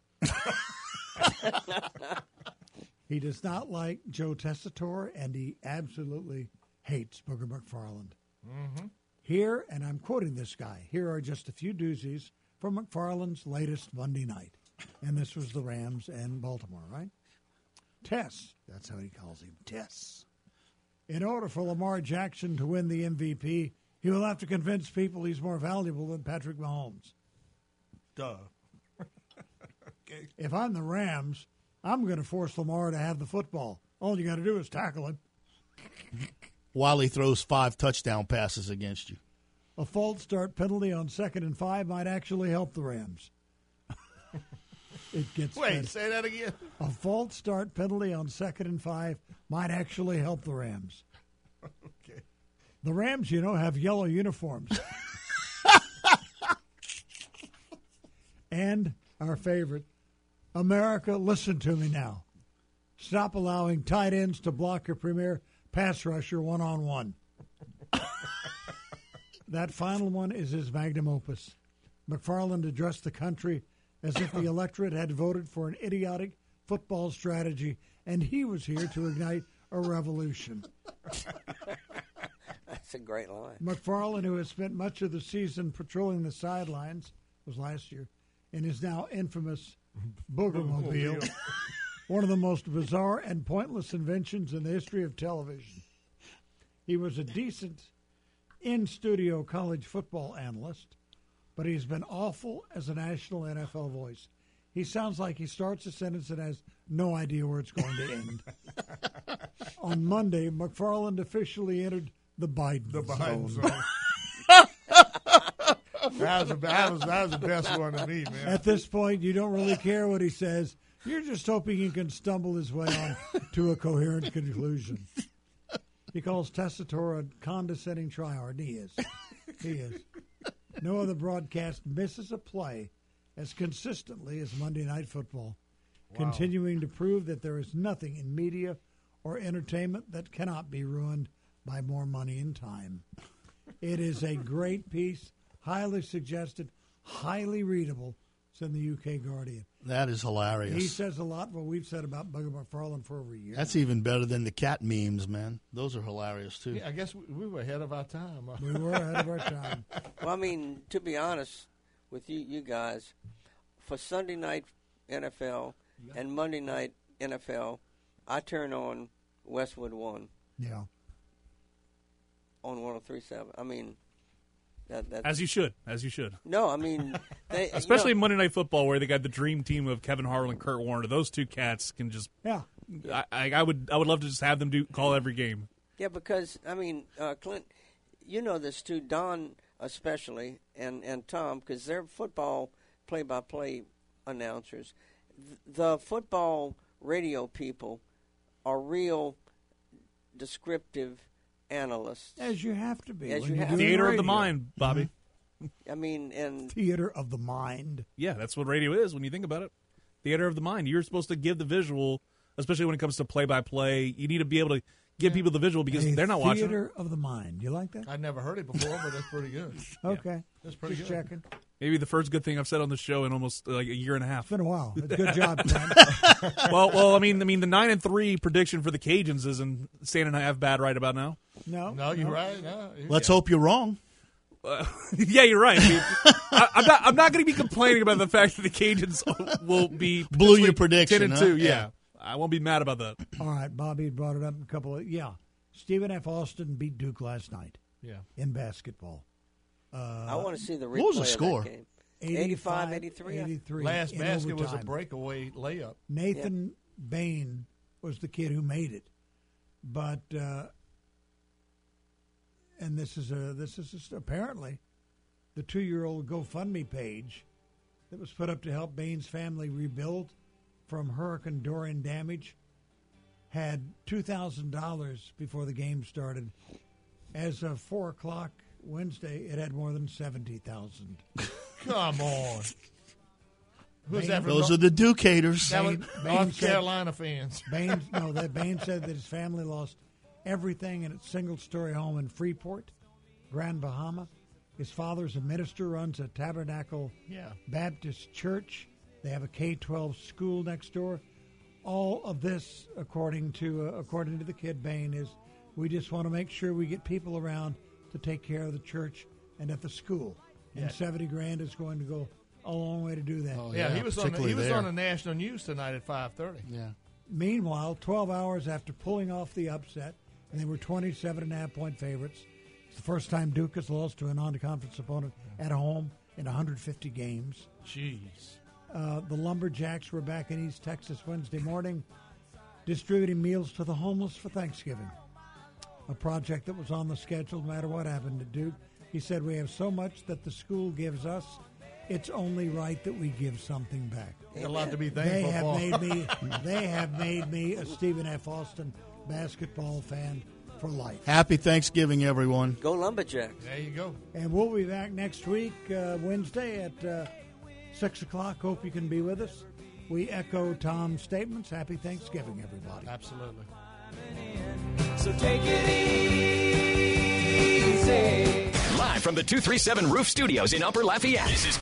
He does not like Joe Tessitore, and he absolutely hates Booger McFarland. Mm-hmm. Here, and I'm quoting this guy, here are just a few doozies from McFarland's latest Monday night. And this was the Rams and Baltimore, right? Tess, that's how he calls him, Tess. In order for Lamar Jackson to win the M V P, he will have to convince people he's more valuable than Patrick Mahomes. Duh. Okay. If I'm the Rams, I'm going to force Lamar to have the football. All you got to do is tackle him. While he throws five touchdown passes against you. A false start penalty on second and five might actually help the Rams. It gets Wait, better. say that again. A false start penalty on second and five might actually help the Rams. Okay. The Rams, you know, have yellow uniforms. And our favorite, America, listen to me now. Stop allowing tight ends to block your premier pass rusher one-on-one. That final one is his magnum opus. McFarland addressed the country as if the electorate had voted for an idiotic football strategy, and he was here to ignite a revolution. That's a great line. McFarland, who has spent much of the season patrolling the sidelines, was last year, in his now infamous Boogermobile, one of the most bizarre and pointless inventions in the history of television. He was a decent in-studio college football analyst, but he's been awful as a national N F L voice. He sounds like he starts a sentence and has no idea where it's going to end. On Monday, McFarland officially entered the Biden, The Biden zone. zone. That was, the, that, was, that was the best one to me, man. At this point, you don't really care what he says. You're just hoping he can stumble his way on to a coherent conclusion. He calls Tessitore a condescending tryhard. And he is. He is. No other broadcast misses a play as consistently as Monday Night Football, Wow. continuing to prove that there is nothing in media or entertainment that cannot be ruined by more money and time. It is a great piece, highly suggested, highly readable. It's in the U K Guardian. That is hilarious. He says a lot what we've said about Booger McFarland for over a year. That's even better than the cat memes, man. Those are hilarious, too. Yeah, I guess we, we were ahead of our time. We were ahead of our time. Well, I mean, to be honest with you, you guys, for Sunday night N F L and Monday night N F L, I turn on Westwood One. Yeah. one oh three point seven. I mean, that, that's, As you should. As you should. no, I mean, they, Especially you in know, Monday Night Football, where they got the dream team of Kevin Harlan, Kurt Warner. Those two cats can just. Yeah. I, I, I would. I would love to just have them do call every game. Yeah, because I mean, uh, Clint, you know this too, Don especially, and and Tom, because they're football play-by-play announcers. Th- the football radio people are real descriptive analysts. As you have to be. As when you you're have doing Theater of the radio. mind, Bobby. I mean, and Theater of the mind. Yeah, that's what radio is when you think about it. Theater of the mind. You're supposed to give the visual, especially when it comes to play-by-play. You need to be able to give people the visual because A they're not watching. Theater of the mind. You like that? I'd never heard it before, but that's pretty good. Okay. That's pretty Just good. checking. Maybe the first good thing I've said on the show in almost like a year and a half. It's been a while. Good job, Clint. well, well, I mean, I mean, the nine and three prediction for the Cajuns isn't standing half bad right about now. No, No, you're right. No, Let's hope you're wrong. Uh, yeah, you're right. I mean, I, I'm not. I'm not going to be complaining about the fact that the Cajuns will be Blew your prediction, ten and huh? two. Yeah. Yeah. I won't be mad about that. All right, Bobby brought it up a couple of yeah. Stephen F. Austin beat Duke last night. Yeah. In basketball. Uh, I want to see the replay what was the of score? that game. eighty-five, eighty-three, I- eighty-three Last in basket was a overtime. breakaway layup. Nathan Bain was the kid who made it, but uh, and this is a this is just apparently the two-year-old GoFundMe page that was put up to help Bain's family rebuild from Hurricane Dorian damage had two thousand dollars before the game started. As of four o'clock Wednesday, it had more than seventy thousand. Come on. Who's that? from Those North- are the Duke haters. That was Bain- Bain North said- Carolina fans. Bain, no, that Bain said that his family lost everything in its single-story home in Freeport, Grand Bahama. His father's a minister, runs a Tabernacle Yeah. Baptist church. They have a K twelve school next door. All of this, according to uh, according to the kid Bain, is we just want to make sure we get people around to take care of the church and at the school. And Yeah. seventy grand is going to go a long way to do that. Oh, Yeah, yeah, he was on. The, particularly he was there. on the national news tonight at five thirty. Yeah. Meanwhile, twelve hours after pulling off the upset, and they were twenty-seven and a half point favorites. It's the first time Duke has lost to a non-conference opponent at home in one hundred fifty games. Jeez. Uh, the Lumberjacks were back in East Texas Wednesday morning, distributing meals to the homeless for Thanksgiving, a project that was on the schedule no matter what happened to Duke. He said, we have so much that the school gives us, it's only right that we give something back. There's a lot to be They thankful have for. made me. They have made me a Stephen F. Austin basketball fan for life. Happy Thanksgiving, everyone. Go Lumberjacks. There you go. And we'll be back next week, uh, Wednesday at uh, six o'clock. Hope you can be with us. We echo Tom's statements. Happy Thanksgiving, everybody. Absolutely. So take it easy. Live from the two three seven Roof Studios in Upper Lafayette. This is